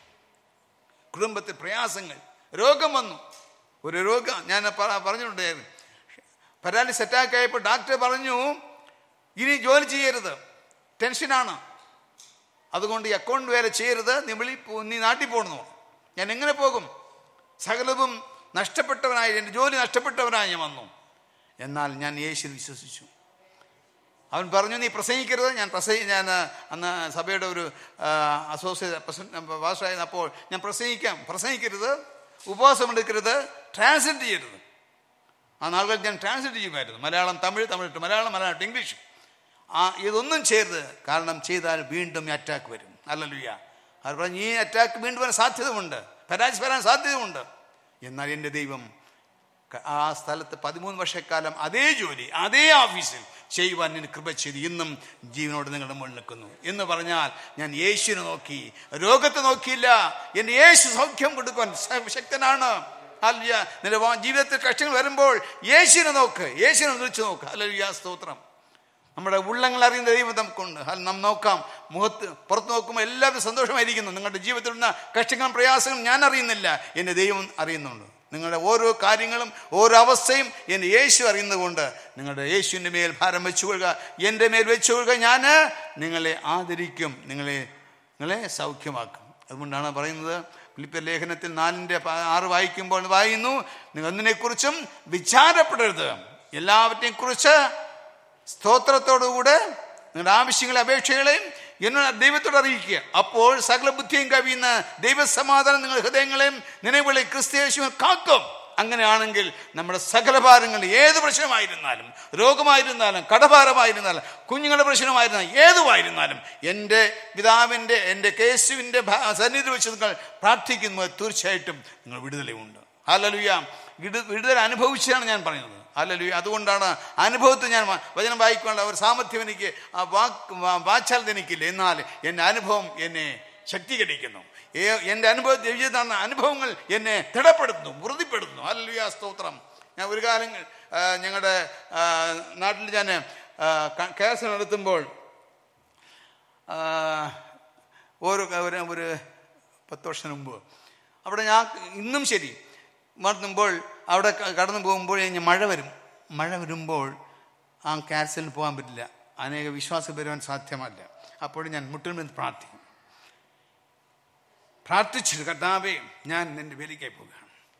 കുടുംബത്തിൽ പ്രയാസങ്ങൾ, രോഗം വന്നു. ഒരു രോഗം ഞാൻ പറഞ്ഞിട്ടുണ്ടായിരുന്നു. പാരാലിസിസ് അറ്റാക്ക് ആയപ്പോൾ ഡോക്ടർ പറഞ്ഞു, ഇനി ജോലി ചെയ്യരുത്, ടെൻഷനാണ്, അതുകൊണ്ട് ഈ അക്കൗണ്ട് വേറെ ചെയ്യരുത്, നീ നാട്ടിൽ പോകണമെന്ന്. ഞാൻ എങ്ങനെ പോകും? സകലവും നഷ്ടപ്പെട്ടവനായി, എൻ്റെ ജോലി നഷ്ടപ്പെട്ടവനായി ഞാൻ വന്നു. എന്നാൽ ഞാൻ യേശുവിൽ വിശ്വസിച്ചു. അവൻ പറഞ്ഞു, നീ പ്രസംഗിക്കരുത്. ഞാൻ അന്ന് സഭയുടെ ഒരു അസോസിയേറ്റ് പാസ്റ്ററായിരുന്നപ്പോൾ ഞാൻ പ്രസംഗിക്കരുത്, ഉപവാസം എടുക്കരുത്, ട്രാൻസ്ലേറ്റ് ചെയ്യരുത്. ആ നാളുകൾ ഞാൻ ട്രാൻസ്ലേറ്റ് ചെയ്യുമായിരുന്നു. Malayalam Tamil, Tamil to Malayalam, Malayalam to English. ഇതൊന്നും ചെയ്യരുത്, കാരണം ചെയ്താൽ വീണ്ടും അറ്റാക്ക് വരും. ഹല്ലേലൂയ. അവർ പറഞ്ഞു, ഈ അറ്റാക്ക് വീണ്ടും വരാൻ സാധ്യതയുണ്ട്, പരാജയം വരാൻ സാധ്യതയുണ്ട്. എന്നാൽ എൻ്റെ ദൈവം ആ സ്ഥലത്ത് 13 വർഷക്കാലം അതേ ജോലി അതേ ഓഫീസിൽ ചെയ്യുവാൻ എന്നെ കൃപ ചെയ്ത് ഇന്നും ജീവനോട് നിങ്ങളുടെ മുകളിൽ നിൽക്കുന്നു. എന്ന് പറഞ്ഞാൽ ഞാൻ യേശുവിനെ നോക്കി, രോഗത്തെ നോക്കിയില്ല. എൻ്റെ യേശു സൗഖ്യം കൊടുക്കുവാൻ ശക്തനാണ്. ഹല്ലേലൂയ. നിന്റെ ജീവിതത്തിൽ കഷ്ടങ്ങൾ വരുമ്പോൾ യേശുവിനെ നോക്ക്, യേശുവിനെ വിളിച്ചു നോക്ക്. ഹല്ലേലൂയ, സ്തോത്രം. നമ്മുടെ ഉള്ളങ്ങൾ അറിയുന്ന ദൈവം നമുക്കുണ്ട്. നാം നോക്കാം, പുറത്ത് നോക്കുമ്പോൾ എല്ലാവരും സന്തോഷമായിരിക്കുന്നു. നിങ്ങളുടെ ജീവിതത്തിലുള്ള കഷ്ടങ്ങളും പ്രയാസങ്ങളും ഞാൻ അറിയുന്നില്ല, എൻ്റെ ദൈവം അറിയുന്നുണ്ട്. നിങ്ങളുടെ ഓരോ കാര്യങ്ങളും ഓരോ അവസ്ഥയും എൻ്റെ യേശു അറിയുന്നതുകൊണ്ട് നിങ്ങളുടെ യേശുവിൻ്റെ മേൽ ഭാരം വെച്ചുകൊള്ളുക, എൻ്റെ മേൽ വെച്ചുകൊള്ളുക. ഞാൻ നിങ്ങളെ ആദരിക്കും, നിങ്ങളെ സൗഖ്യമാക്കും. അതുകൊണ്ടാണ് പറയുന്നത്, ഫിലിപ്പിയർ ലേഖനത്തിൽ 4:6 വായിക്കുമ്പോൾ വായിക്കുന്നു, നിങ്ങൾ ഒന്നിനെക്കുറിച്ചും വിചാരപ്പെടരുത്, എല്ലാവരെയും കുറിച്ച് സ്തോത്രത്തോടുകൂടെ നിങ്ങളുടെ ആവശ്യങ്ങളെ അപേക്ഷകളെയും എന്നോട് ദൈവത്തോട് അറിയിക്കുക. അപ്പോൾ സകല ബുദ്ധിയും കവിയുന്ന ദൈവസമാധാനം നിങ്ങളുടെ ഹൃദയങ്ങളെയും നിലവിളി ക്രിസ്തു യേശുവിൽ കാക്കും. അങ്ങനെയാണെങ്കിൽ നമ്മുടെ സകല ഭാരങ്ങൾ, ഏത് പ്രശ്നമായിരുന്നാലും, രോഗമായിരുന്നാലും, കടഭാരമായിരുന്നാലും, കുഞ്ഞുങ്ങളുടെ പ്രശ്നമായിരുന്നാലും, ഏതുമായിരുന്നാലും, എൻ്റെ പിതാവിൻ്റെ, എൻ്റെ യേശുവിൻ്റെ സന്നിധിയിൽ വെച്ച് നിങ്ങൾ പ്രാർത്ഥിക്കുമ്പോൾ തീർച്ചയായിട്ടും നിങ്ങൾ വിടുതലയുണ്ട്. ഹല്ലേലൂയ. വിടുതൽ അനുഭവിച്ചാണ് ഞാൻ പറയുന്നത്. ഹല്ലേലൂയ. അതുകൊണ്ടാണ് അനുഭവത്തിൽ ഞാൻ വചനം വായിക്കാനുള്ള ഒരു സാമർഥ്യം എനിക്ക് വാച്ചാൽ എനിക്കില്ല. എന്നാൽ എൻ്റെ അനുഭവം എന്നെ ശക്തീകരിക്കുന്നു. എൻ്റെ ജീവിതത്തിലുള്ള അനുഭവങ്ങൾ എന്നെ ദൃഢപ്പെടുത്തുന്നു, വൃദ്ധിപ്പെടുത്തുന്നു. ഹല്ലേലൂയ, സ്തോത്രം. ഞാൻ ഒരു കാലം ഞങ്ങളുടെ നാട്ടിൽ ഞാൻ കേസ് നടത്തുമ്പോൾ ഒരു 10 വർഷം മുമ്പ് അവിടെ ഞാൻ ഇന്നും ശരി നടത്തുമ്പോൾ അവിടെ കടന്നു പോകുമ്പോൾ മഴ വരുമ്പോൾ ആ ക്യാൻസലിന് പോകാൻ പറ്റില്ല. അനേക വിശ്വാസം വരുവാൻ സാധ്യമല്ല. അപ്പോൾ ഞാൻ മുട്ടിൽ പ്രാർത്ഥിച്ചു, കർത്താവേ, ഞാൻ എൻ്റെ വേലയ്ക്കായി പോകുകയാണ്.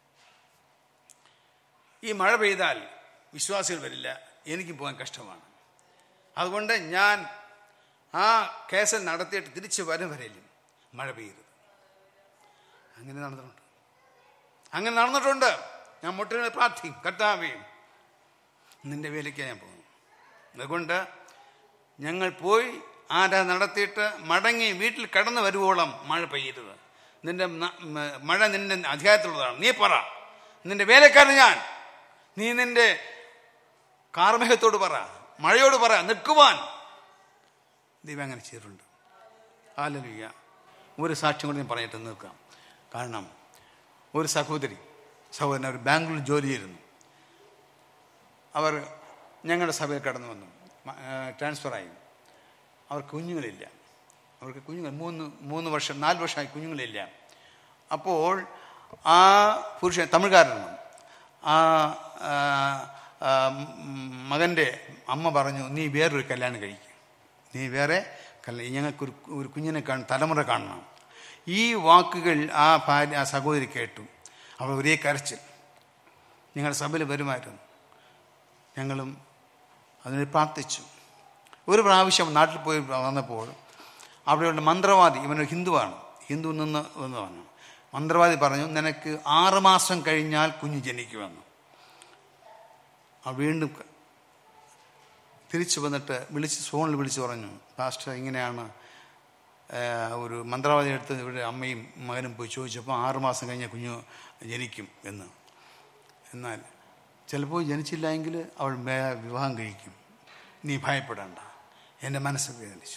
ഈ മഴ പെയ്താൽ വിശ്വാസികൾ വരില്ല, എനിക്ക് പോകാൻ കഷ്ടമാണ്. അതുകൊണ്ട് ഞാൻ ആ കേസ് നടത്തിയിട്ട് തിരിച്ച് വരെയും മഴ പെയ്യരുത്. അങ്ങനെ നടന്നിട്ടുണ്ട്. ഞാൻ മുട്ടിൽ പ്രാർത്ഥിക്കും, കർത്താവേ, നിന്റെ വേലയ്ക്കായി ഞാൻ പോകുന്നു. അതുകൊണ്ട് ഞങ്ങൾ പോയി ആരാധന നടത്തിയിട്ട് മടങ്ങി വീട്ടിൽ കടന്നു വരുവോളം മഴ പെയ്യരുത്. മഴ നിന്റെ അധികാരത്തിലുള്ളതാണ്. നീ പറ, നിന്റെ വേലക്കാരൻ ഞാൻ. നീ നിന്റെ കാർമേഘത്തോട് പറ, മഴയോട് പറ നിൽക്കുവാൻ. ദൈവം അങ്ങനെ ചെയ്തിട്ടുണ്ട്. ഹല്ലേലൂയ. ഒരു സാക്ഷ്യം കൂടി ഞാൻ പറഞ്ഞിട്ട് നിൽക്കാം. കാരണം ഒരു സഹോദരൻ അവർ ബാംഗ്ലൂർ ജോലി ചെയ്തിരുന്നു. അവർ ഞങ്ങളുടെ സഭയിൽ കടന്നു വന്നു, ട്രാൻസ്ഫറായി. അവർക്ക് കുഞ്ഞുങ്ങളില്ല. അവർക്ക് കുഞ്ഞുങ്ങൾ 4 വർഷമായി കുഞ്ഞുങ്ങളില്ല. അപ്പോൾ ആ പുരുഷൻ തമിഴ്കാരനാണ്. ആ മകൻ്റെ അമ്മ പറഞ്ഞു, നീ വേറൊരു കല്യാണം കഴിക്കും, നീ വേറെ ഞങ്ങൾക്കൊരു കുഞ്ഞിനെ തലമുറ കാണണം. ഈ വാക്കുകൾ ആ സഹോദരി കേട്ടു. അവൾ ഒരേ കരച്ചിൽ. ഞങ്ങളുടെ സഭയിൽ വരുമായിരുന്നു. ഞങ്ങളും അതിന് പ്രാർത്ഥിച്ചു. ഒരു പ്രാവശ്യം നാട്ടിൽ പോയി വന്നപ്പോൾ അവിടെയുള്ള മന്ത്രവാദി, ഇവനൊരു ഹിന്ദുവാണ്, ഹിന്ദുവിൽ നിന്ന് വന്നതാണ്. മന്ത്രവാദി പറഞ്ഞു, നിനക്ക് 6 മാസം കഴിഞ്ഞാൽ കുഞ്ഞ് ജനിക്കുമെന്ന്. വീണ്ടും തിരിച്ചു വന്നിട്ട് ഫോണിൽ വിളിച്ച് പറഞ്ഞു, പാസ്റ്റർ ഇങ്ങനെയാണ്, ഒരു മന്ത്രവാദി എടുത്ത് ഇവിടെ അമ്മയും മകനും പോയി ചോദിച്ചപ്പോൾ 6 മാസം കഴിഞ്ഞാൽ കുഞ്ഞ് ജനിക്കും എന്ന്. എന്നാൽ ചിലപ്പോൾ ജനിച്ചില്ല എങ്കിൽ അവൾ വിവാഹം കഴിക്കും, നീ ഭയപ്പെടേണ്ട. എൻ്റെ മനസ്സ് വേദനിച്ചു.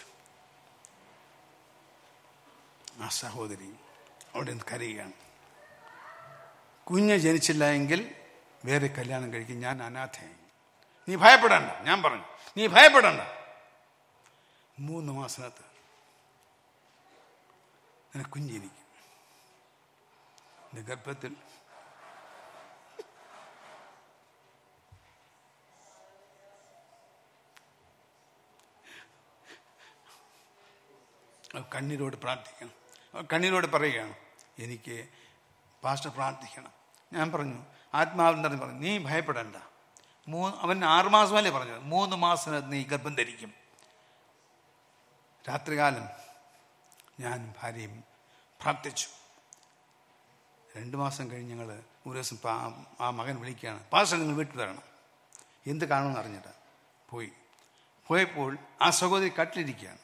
ആ സഹോദരി അവിടെ നിന്ന് കരയുകയാണ്. കുഞ്ഞ് ജനിച്ചില്ല എങ്കിൽ വേറെ കല്യാണം കഴിക്കും, ഞാൻ അനാഥയായി, നീ ഭയപ്പെടണ്ട. ഞാൻ പറഞ്ഞു, നീ ഭയപ്പെടണ്ട, 3 മാസത്തിനകത്ത് നിനക്ക് കുഞ്ഞ് ജനിക്കും. എൻ്റെ ഗർഭത്തിൽ കണ്ണീരോട് പ്രാർത്ഥിക്കണം. കണ്ണീരോട് പറയുകയാണ്, എനിക്ക് പാസ്റ്റർ പ്രാർത്ഥിക്കണം. ഞാൻ പറഞ്ഞു, ആത്മാവിൻ്റെ പറഞ്ഞു, നീ ഭയപ്പെടണ്ട. അവൻ 6 മാസമല്ലേ പറഞ്ഞത്, 3 മാസത്തിനകത്ത് നീ ഗർഭം ധരിക്കും. രാത്രികാലം ഞാനും ഭാര്യയും പ്രാർത്ഥിച്ചു. 2 മാസം കഴിഞ്ഞ് ഞങ്ങൾ ഒരു ദിവസം ആ മകൻ വിളിക്കുകയാണ്, പാസ്റ്റർ നിങ്ങൾ വീട്ടിൽ വരണം, എന്ത് കാണുമെന്ന് അറിഞ്ഞിട്ട് പോയപ്പോൾ ആ സഹോദരി കട്ടിലിരിക്കുകയാണ്.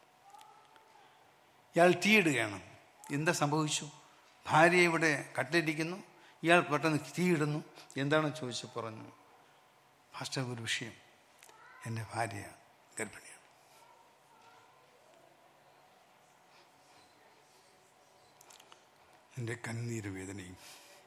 ഇയാൾ ടീ ഇടുകയാണ്. എന്താ സംഭവിച്ചു? ഭാര്യ ഇവിടെ കട്ടിലിരിക്കുന്നു, ഇയാൾ പെട്ടെന്ന് ടീ ഇടുന്നു. എന്താണെന്ന് ചോദിച്ചു പറഞ്ഞു, പാസ്റ്റർ ഒരു വിഷയം, എൻ്റെ ഭാര്യ ഗർഭിണിയാണ്. എൻ്റെ കണ്ണീര് വേദനയും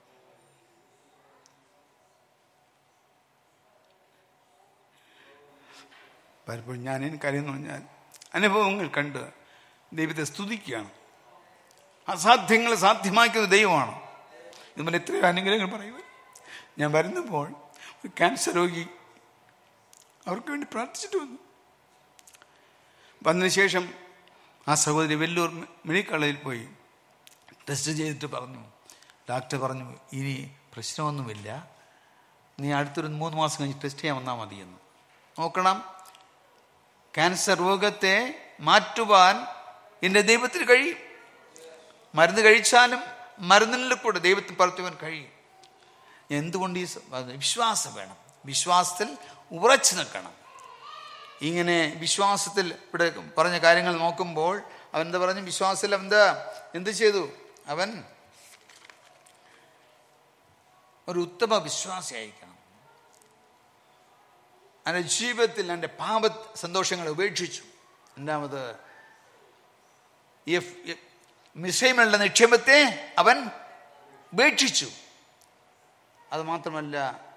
പലപ്പോഴും ഞാൻ എനിക്കറിയുന്നു, ഞാൻ അനുഭവങ്ങൾ കണ്ട് ദൈവത്തെ സ്തുതിക്കുകയാണ്. അസാധ്യങ്ങൾ സാധ്യമാക്കുന്ന ദൈവമാണ്. ഇതുപോലെ എത്രയോ അനുഗ്രഹങ്ങൾ പറയുക. ഞാൻ വരുന്നപ്പോൾ ഒരു ക്യാൻസർ രോഗി, അവർക്ക് വേണ്ടി പ്രാർത്ഥിച്ചിട്ട് വന്നതിന് ശേഷം ആ സഹോദരി വെല്ലൂർ മെഡിക്കൽ കോളേജിൽ പോയി ടെസ്റ്റ് ചെയ്തിട്ട് പറഞ്ഞു, ഡോക്ടർ പറഞ്ഞു, ഇനി പ്രശ്നമൊന്നുമില്ല, നീ അടുത്തൊരു 3 മാസം കഴിഞ്ഞ് ടെസ്റ്റ് ചെയ്യാൻ വന്നാൽ മതിയെന്ന്. നോക്കണം, ക്യാൻസർ രോഗത്തെ മാറ്റുവാൻ എൻ്റെ ദൈവത്തിന് കഴിയും. മരുന്ന് കഴിച്ചാലും മരുന്നിൽ കൂടെ ദൈവത്തിന് പ്രവർത്തിക്കാൻ കഴിയും. എന്തുകൊണ്ട് ഈ വിശ്വാസം വേണം, വിശ്വാസത്തിൽ ഉറച്ചു നിൽക്കണം. ഇങ്ങനെ വിശ്വാസത്തിൽ ഇവിടെ പറഞ്ഞ കാര്യങ്ങൾ നോക്കുമ്പോൾ അവൻ എന്താ പറഞ്ഞു, വിശ്വാസത്തിൽ എന്ത് ചെയ്തു? അവൻ ഒരു ഉത്തമ വിശ്വാസിയായിരിക്കണം. അവൻ്റെ ജീവിതത്തിൽ അവൻ്റെ പാപ സന്തോഷങ്ങളെ ഉപേക്ഷിച്ചു. രണ്ടാമത് മിസ്രൈമിലുള്ള നിക്ഷേപത്തെ അവൻ ഉപേക്ഷിച്ചു. അത് മാത്രമല്ല,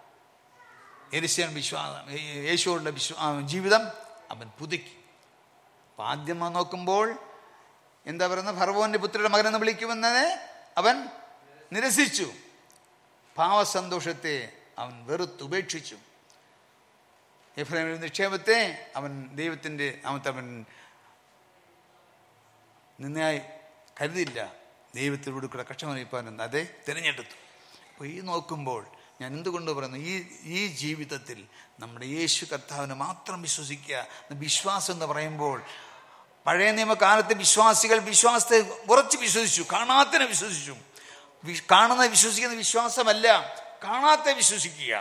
യേശുവിൻ്റെ ജീവിതം അവൻ പുതുക്കി. അപ്പം ആദ്യം നോക്കുമ്പോൾ എന്താ പറയുന്നത്, ഫറവോന്റെ പുത്രിയുടെ മകനെന്ന് വിളിക്കുമെന്നത് അവൻ നിരസിച്ചു. പാവസന്തോഷത്തെ അവൻ വെറുത്ത് ഉപേക്ഷിച്ചു. എഫ്രൈമിന്റെ നിക്ഷേപത്തെ അവൻ ദൈവത്തിൻ്റെ അവൻ നിന്നായി കരുതില്ല. ദൈവത്തിലൂടെ കൂടെ കഷ്ടമറിയിപ്പാൻ അതേ തിരഞ്ഞെടുത്തു. അപ്പോൾ ഈ നോക്കുമ്പോൾ ഞാൻ എന്തുകൊണ്ട് പറയുന്നു, ഈ ജീവിതത്തിൽ നമ്മുടെ യേശു കർത്താവിനെ മാത്രം വിശ്വസിക്കുക. വിശ്വാസം എന്ന് പറയുമ്പോൾ പഴയ നിയമകാലത്തെ വിശ്വാസത്തെ ഉറച്ച് വിശ്വസിച്ചു, കാണാത്തതിനെ വിശ്വസിച്ചു. കാണുന്ന വിശ്വസിക്കുന്ന വിശ്വാസമല്ല, കാണാത്ത വിശ്വസിക്കുക.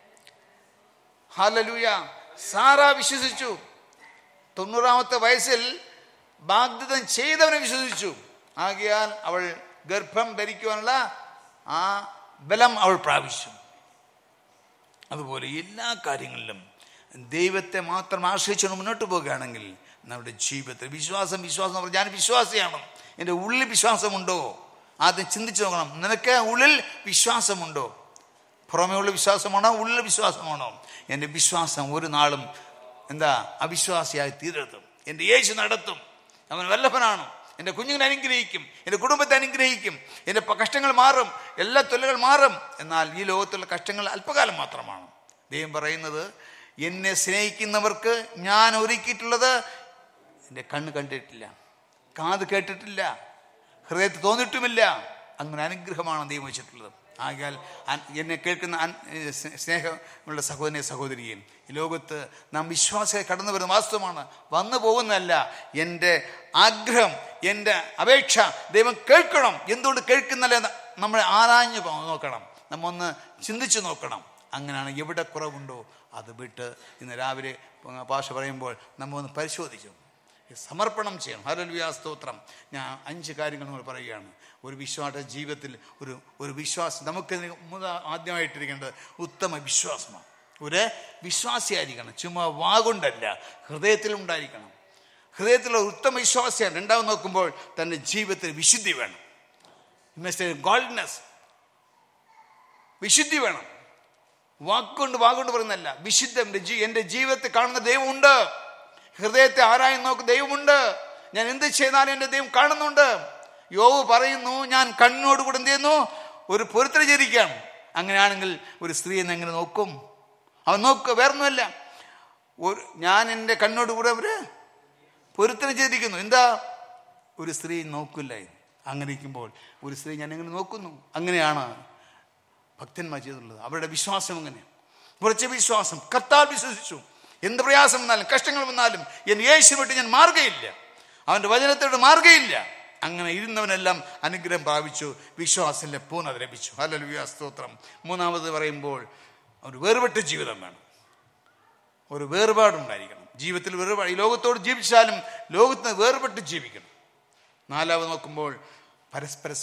ഹല്ലേലൂയ. സാറ വിശ്വസിച്ചു. 90-ാമത്തെ വയസ്സിൽ വാഗ്ദത്തം ചെയ്തവനെ വിശ്വസിച്ചു. ആകയാൽ അവൾ ഗർഭം ധരിക്കുവാനുള്ള ആ ബലം അവൾ പ്രാപിച്ചു. അതുപോലെ എല്ലാ കാര്യങ്ങളിലും ദൈവത്തെ മാത്രം ആശ്രയിച്ചുകൊണ്ട് മുന്നോട്ട് പോകുകയാണെങ്കിൽ നമ്മുടെ ജീവിതത്തിൽ വിശ്വാസം എന്ന് പറഞ്ഞാൽ ഞാൻ വിശ്വാസിയാണ്, എൻ്റെ ഉള്ളിൽ വിശ്വാസമുണ്ടോ? ആദ്യം ചിന്തിച്ചു നോക്കണം. നിനക്ക് ഉള്ളിൽ വിശ്വാസമുണ്ടോ? പുറമേ ഉള്ള വിശ്വാസമാണോ, ഉള്ളിൽ വിശ്വാസമാണോ? എൻ്റെ വിശ്വാസം ഒരു നാളും അവിശ്വാസിയായി തീരരുത്. എൻ്റെ യേശു നടത്തും. അവൻ വല്ലഭനാണ്. എൻ്റെ കുഞ്ഞുങ്ങളെ അനുഗ്രഹിക്കും, എൻ്റെ കുടുംബത്തെ അനുഗ്രഹിക്കും, എൻ്റെ കഷ്ടങ്ങൾ മാറും, എല്ലാ തൊല്ലുകൾ മാറും. എന്നാൽ ഈ ലോകത്തുള്ള കഷ്ടങ്ങൾ അല്പകാലം മാത്രമാണ്. ദൈവം പറയുന്നത്, എന്നെ സ്നേഹിക്കുന്നവർക്ക് ഞാൻ ഒരുക്കിയിട്ടുള്ളത് എൻ്റെ കണ്ണ് കണ്ടിട്ടില്ല, കാത് കേട്ടിട്ടില്ല, ഹൃദയത്തിൽ തോന്നിയിട്ടുമില്ല. അങ്ങനെ അനുഗ്രഹമാണ് ദൈവം വെച്ചിട്ടുള്ളത്. ആകയാൽ എന്നെ കേൾക്കുന്ന സ്നേഹമുള്ള സഹോദരനെ സഹോദരിയും, ഈ ലോകത്ത് നാം വിശ്വാസമായി കടന്നു വരുന്ന വാസ്തവമാണ്, വന്നു പോകുന്നതല്ല. എൻ്റെ ആഗ്രഹം, എൻ്റെ അപേക്ഷ ദൈവം കേൾക്കണം. എന്തുകൊണ്ട് കേൾക്കുന്നല്ല നമ്മൾ ആരാഞ്ഞു നോക്കണം, നമ്മൊന്ന് ചിന്തിച്ചു നോക്കണം. അങ്ങനെയാണ് എവിടെ കുറവുണ്ടോ അത് വിട്ട് ഇന്ന് രാവിലെ ഭാഷ പറയുമ്പോൾ നമ്മൊന്ന് പരിശോധിക്കും, സമർപ്പണം ചെയ്യണം. ഹല്ലേലൂയ, സ്തോത്രം. ഞാൻ 5 കാര്യങ്ങൾ നമ്മൾ പറയുകയാണ്. ഒരു വിശ്വാസ ജീവിതത്തിൽ ഒരു വിശ്വാസം നമുക്ക് ആദ്യമായിട്ടിരിക്കേണ്ടത് ഉത്തമ വിശ്വാസമാണ്. ഒരു വിശ്വാസിയായിരിക്കണം, ചുമ്മാ വാഗൊണ്ടല്ല, ഹൃദയത്തിലുണ്ടായിരിക്കണം. ഹൃദയത്തിലുള്ള ഉത്തമ വിശ്വാസിയാണ്. രണ്ടാമത് നോക്കുമ്പോൾ തൻ്റെ ജീവിതത്തിൽ വിശുദ്ധി വേണം. ഗോൾഡ്നെസ്, വിശുദ്ധി വേണം. വാഗൊണ്ട് പറയുന്നതല്ല, വിശുദ്ധം. എൻ്റെ ജീവിതത്തിൽ കാണുന്ന ദൈവമുണ്ട്. ഹൃദയത്തെ ആരായും നോക്കുന്ന ദൈവമുണ്ട്. ഞാൻ എന്ത് ചെയ്താലും എൻ്റെ ദൈവം കാണുന്നുണ്ട്. യോബ് പറയുന്നു, ഞാൻ കണ്ണോടുകൂടെ എന്ത് ചെയ്യുന്നു, ഒരു പൊരുത്തം ചെയ്തിരിക്കുകയാണ്. അങ്ങനെയാണെങ്കിൽ ഒരു സ്ത്രീ എന്നെങ്ങനെ നോക്കും? അവൻ നോക്കുക വേറൊന്നുമല്ല, ഞാൻ എൻ്റെ കണ്ണോടുകൂടെ അവര് പൊരുത്തം ചെയ്തിരിക്കുന്നു. എന്താ? ഒരു സ്ത്രീ നോക്കില്ല. അങ്ങനെ ഇരിക്കുമ്പോൾ ഒരു സ്ത്രീ ഞാൻ എങ്ങനെ നോക്കുന്നു? അങ്ങനെയാണ് ഭക്തന്മാർ ചെയ്തിട്ടുള്ളത്. അവരുടെ വിശ്വാസം അങ്ങനെ കുറച്ച് വിശ്വാസം. കർത്താൽ വിശ്വസിച്ചു. എന്ത് പ്രയാസം വന്നാലും കഷ്ടങ്ങൾ വന്നാലും എൻ്റെ യേശു വിട്ട് ഞാൻ മാറുകയില്ല, അവൻ്റെ വചനത്തോട് മാറുകയില്ല. അങ്ങനെ ഇരുന്നവനെല്ലാം അനുഗ്രഹം പ്രാപിച്ചു, വിശ്വാസത്തിലെ പൂർണ്ണത ലഭിച്ചു. ഹല്ലേലൂയ, സ്തോത്രം. മൂന്നാമത് പറയുമ്പോൾ ഒരു വേർപെട്ട ജീവിതം വേണം. ഒരു വേർപാടുണ്ടായിരിക്കണം ജീവിതത്തിൽ. വേർപാട്, ഈ ലോകത്തോട് ജീവിച്ചാലും ലോകത്തിന് വേർപെട്ട് ജീവിക്കണം. നാലാമത് നോക്കുമ്പോൾ പരസ്പര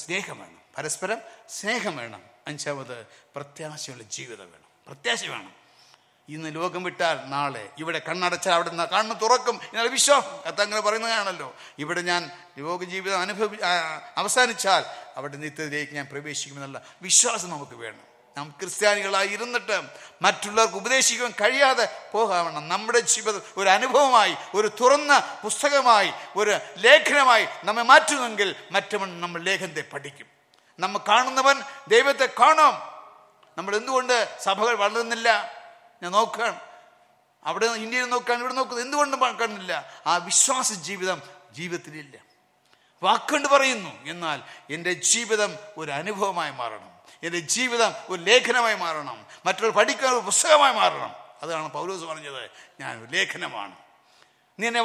സ്നേഹം വേണം. അഞ്ചാമത് പ്രത്യാശയുള്ള ജീവിതം വേണം. പ്രത്യാശ വേണം. ഇന്ന് ലോകം വിട്ടാൽ നാളെ, ഇവിടെ കണ്ണടച്ചാൽ അവിടെ നിന്ന് കണ്ണ് തുറക്കും എന്നുള്ള വിശ്വാസം. അതങ്ങനെ പറയുന്നതാണല്ലോ. ഇവിടെ ഞാൻ ലോക ജീവിതം അവസാനിച്ചാൽ അവിടെ നിത്യത്തിലേക്ക് ഞാൻ പ്രവേശിക്കുമെന്നുള്ള വിശ്വാസം നമുക്ക് വേണം. നാം ക്രിസ്ത്യാനികളായി ഇരുന്നിട്ട് മറ്റുള്ളവർക്ക് ഉപദേശിക്കുവാൻ കഴിയാതെ പോകാവണം. നമ്മുടെ ജീവിതം ഒരു അനുഭവമായി, ഒരു തുറന്ന പുസ്തകമായി, ഒരു ലേഖനമായി നമ്മെ മാറ്റുമെങ്കിൽ മറ്റവൻ നമ്മൾ ലേഖനത്തെ പഠിക്കും. നമ്മൾ കാണുന്നവൻ ദൈവത്തെ കാണും. നമ്മൾ എന്തുകൊണ്ട് സഭകൾ വളരുന്നില്ല? ഞാൻ നോക്കുകയാണ്, അവിടെ ഇന്ത്യയിൽ നോക്കുകയാണ്, ഇവിടെ നോക്കുന്നത്, എന്തുകൊണ്ട് കാണുന്നില്ല? ആ വിശ്വാസ ജീവിതത്തിലില്ല. വാക്കുകൊണ്ട് പറയുന്നു, എന്നാൽ എൻ്റെ ജീവിതം ഒരു അനുഭവമായി മാറണം. എൻ്റെ ജീവിതം ഒരു ലേഖനമായി മാറണം. മറ്റുള്ളവർ പഠിക്കാൻ ഒരു പുസ്തകമായി മാറണം. അതാണ് പൗലോസ് പറഞ്ഞത്, ഞാൻ ഒരു ലേഖനമാണ്. നീ എന്നെ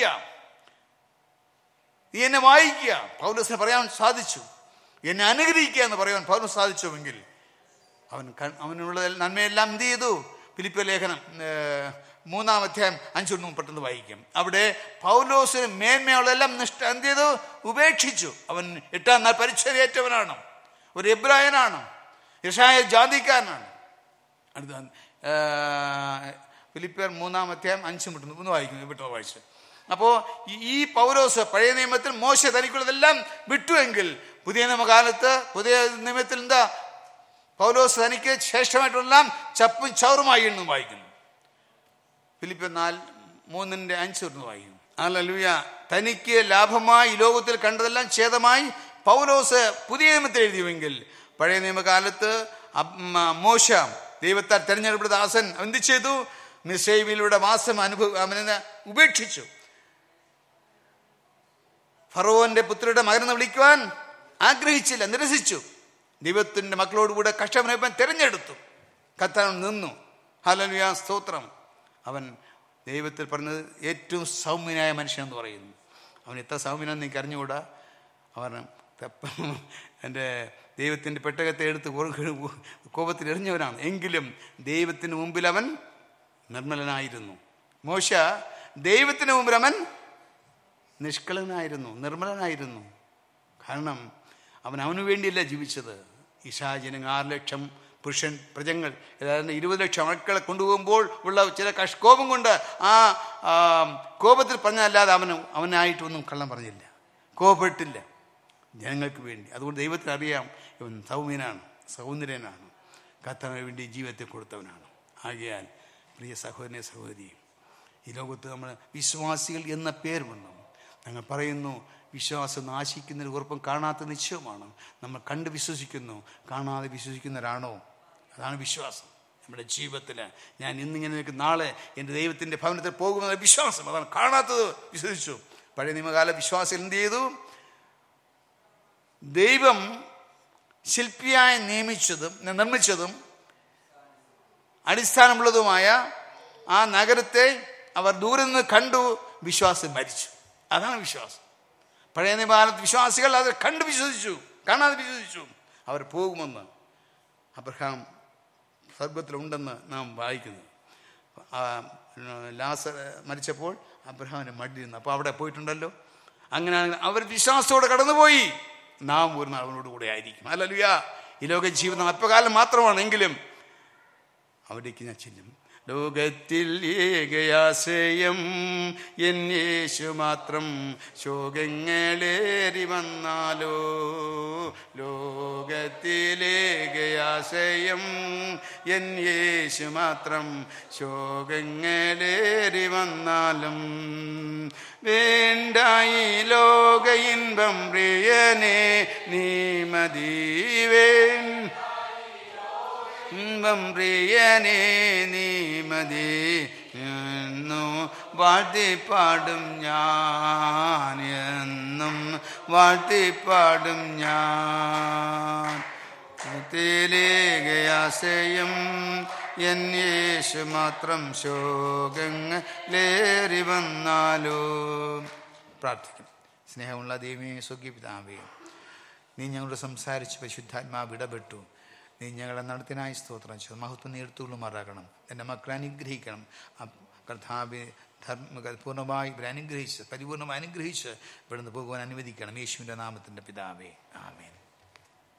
വായിക്കുക. പൗലോസിനെ പറയാൻ സാധിച്ചു. എന്നെ അനുഗ്രഹിക്കുക എന്ന് പറയാൻ പൗലോസ് സാധിച്ചുവെങ്കിൽ അവനുള്ള നന്മയെല്ലാം എന്ത് ചെയ്തു? ഫിലിപ്പിയ ലേഖനം 3-ാം അധ്യായം 5 പെട്ടെന്ന് വായിക്കും. അവിടെ പൗലോസിന് മേന്മയുള്ളതെല്ലാം എന്ത് ചെയ്തു? ഉപേക്ഷിച്ചു. അവൻ 8-ാം നാൾ പരിച്ഛേദയേറ്റവനാണ്, ഒരു എബ്രായനാണ്, യശായ ജാതിക്കാരനാണ്. അടുത്ത ഫിലിപ്പിയർ 3:5 ഒന്ന് വായിക്കുന്നു, വിട്ടോ വായിച്ചു. അപ്പോൾ ഈ പൗലോസ് പഴയ നിയമത്തിൽ മോശെ തനിക്കുള്ളതെല്ലാം വിട്ടുവെങ്കിൽ പുതിയ നിയമകാലത്ത് പുതിയ നിയമത്തിൽ എന്താ? പൗലോസ് തനിക്ക് ശ്രേഷ്ഠമായിട്ടുള്ളതെല്ലാം ചപ്പും ചവറുമായി എന്നും വായിക്കുന്നു. ഫിലിപ്പിയർ 3:5 വായിക്കുന്നു. ഹല്ലേലൂയ. തനിക്ക് ലാഭമായി ഈ ലോകത്തിൽ കണ്ടതെല്ലാം ഛേദമായി പൗലോസ് പുതിയ നിയമത്തിൽ എഴുതിയുവെങ്കിൽ പഴയ നിയമകാലത്ത് മോശ ദൈവത്താൽ തെരഞ്ഞെടുപ്പെട്ട ദാസൻ എന്ത് ചെയ്തു? മിസ്രയീമിലൂടെ വാസം അവനെ ഉപേക്ഷിച്ചു. ഫറവോന്റെ പുത്രിയുടെ മകനെന്ന് വിളിക്കുവാൻ ആഗ്രഹിച്ചില്ല, നിരസിച്ചു. ദൈവത്തിന്റെ മക്കളോടുകൂടെ കഷ്ടമനുഭവം തിരഞ്ഞെടുത്തു, കർത്താവിൽ നിന്നു. ഹല്ലേലൂയ, സ്തോത്രം. അവൻ ദൈവത്തിൽ പറഞ്ഞത് ഏറ്റവും സൗമ്യനായ മനുഷ്യനെന്ന് പറയുന്നു. അവൻ എത്ര സൗമ്യനാണെന്ന് എനിക്ക് അറിഞ്ഞുകൂടാ. അവൻ എൻ്റെ ദൈവത്തിൻ്റെ പെട്ടകത്തെ എടുത്ത് കോപത്തിൽ എറിഞ്ഞവനാണ്. എങ്കിലും ദൈവത്തിന് മുമ്പിൽ അവൻ നിർമ്മലനായിരുന്നു. മോശ ദൈവത്തിന് മുമ്പിൽ അവൻ നിഷ്കളനായിരുന്നു, നിർമ്മലനായിരുന്നു. കാരണം അവനു വേണ്ടിയല്ല ജീവിച്ചത്. ഇസ്രായേലിന് 6 ലക്ഷം പുരുഷൻ പ്രജകൾ, ഏതാണ്ട് 20 ലക്ഷം മക്കളെ കൊണ്ടുപോകുമ്പോൾ ഉള്ള ചില കോപം കൊണ്ട് ആ കോപത്തിൽ പറഞ്ഞല്ലാതെ അവനായിട്ടൊന്നും കള്ളം പറഞ്ഞില്ല, കോപപ്പെട്ടില്ല ജനങ്ങൾക്ക് വേണ്ടി. അതുകൊണ്ട് ദൈവത്തിന് അറിയാം ഇവൻ സൗമ്യനാണ്, സൗന്ദര്യനാണ്, കർത്താവിന് വേണ്ടി ജീവിതത്തെ കൊടുത്തവനാണ്. ആകയാൽ പ്രിയ സഹോദരനെ സഹോദരി, ഈ ലോകത്ത് നമ്മൾ വിശ്വാസികൾ എന്ന പേര് വന്നു. ഞങ്ങൾ പറയുന്നു വിശ്വാസം നാശിക്കുന്നൊരു ഉറപ്പം കാണാത്ത നിശ്ചയമാണ്. നമ്മൾ കണ്ട് വിശ്വസിക്കുന്നു, കാണാതെ വിശ്വസിക്കുന്നവരാണോ? അതാണ് വിശ്വാസം നമ്മുടെ ജീവിതത്തിൽ. ഞാൻ ഇന്നിങ്ങനെ നിൽക്കും, നാളെ എൻ്റെ ദൈവത്തിൻ്റെ ഭവനത്തിൽ പോകുമെന്ന വിശ്വാസം, അതാണ്. കാണാത്തത് വിശ്വസിച്ചു. പഴയ നിയമകാല വിശ്വാസം എന്ത് ചെയ്തു? ദൈവം ശില്പിയായി നിർമ്മിച്ചതും അടിസ്ഥാനമുള്ളതുമായ ആ നഗരത്തെ അവർ ദൂരെ നിന്ന് കണ്ടു, വിശ്വാസം മരിച്ചു. അതാണ് വിശ്വാസം. പഴയ നിയമകാലത്ത് വിശ്വാസികൾ അത് കണ്ടു വിശ്വസിച്ചു, കാണാതെ വിശ്വസിച്ചു. അവർ പോകുമെന്ന് അബ്രഹാം സ്വർഗത്തിലുണ്ടെന്ന് നാം വായിക്കുന്നു. ലാസർ മരിച്ചപ്പോൾ അബ്രഹാമിൻ്റെ മടിയിരുന്നു. അപ്പോൾ അവിടെ പോയിട്ടുണ്ടല്ലോ. അങ്ങനെ അവർ വിശ്വാസത്തോടെ കടന്നുപോയി. നാം ഒരു നാൾ അവനോട് കൂടെ ആയിരിക്കും. ഹല്ലേലൂയ. ഈ ലോക ജീവിതം അല്പകാലം മാത്രമാണെങ്കിലും അവിടേക്ക് ഞാൻ ചെല്ലും. ലോകത്തിൽ ഏകയാശ്രയം എൻ യേശു മാത്രം, ശോകങ്ങളേറി വന്നാലോ. ലോകത്തിലേകയാശ്രയം എൻ യേശു മാത്രം, ശോകങ്ങളേറി വന്നാലും വേണ്ടായി ലോക ഇൻപം പ്രിയനേ നീ മതിവേൻ. ഇമ്പം പ്രിയനേ നീ മതി എന്നും വാഴ്ത്തിപ്പാടും ഞാൻ, എന്നും വാഴ്ത്തിപ്പാടും ഞാൻ. ത്തിലേകയാശ്രയം എൻ യേശു മാത്രം, ശോകങ്ങളേറി വന്നാലോ. പ്രാർത്ഥിക്കും. സ്നേഹമുള്ള ദൈവമേ, സ്വർഗ്ഗപിതാവേ, നീ ഞങ്ങളോട് സംസാരിച്ച് പരിശുദ്ധാത്മാവ് ഇടപെട്ടു. നീ ഞങ്ങളെ നടത്തിനായി സ്തോത്രം ചെയ്തു. മഹത്വം നീർത്തുള്ളുമാറാകണം. എൻ്റെ മക്കളെ അനുഗ്രഹിക്കണം. കർത്താവെ പൂർണ്ണമായി ഇവരെ അനുഗ്രഹിച്ച്, പരിപൂർണമായി അനുഗ്രഹിച്ച് ഇവിടുന്ന് പോകുവാൻ അനുവദിക്കണം. യേശുവിൻ്റെ നാമത്തിൻ്റെ പിതാവേ, ആമേൻ.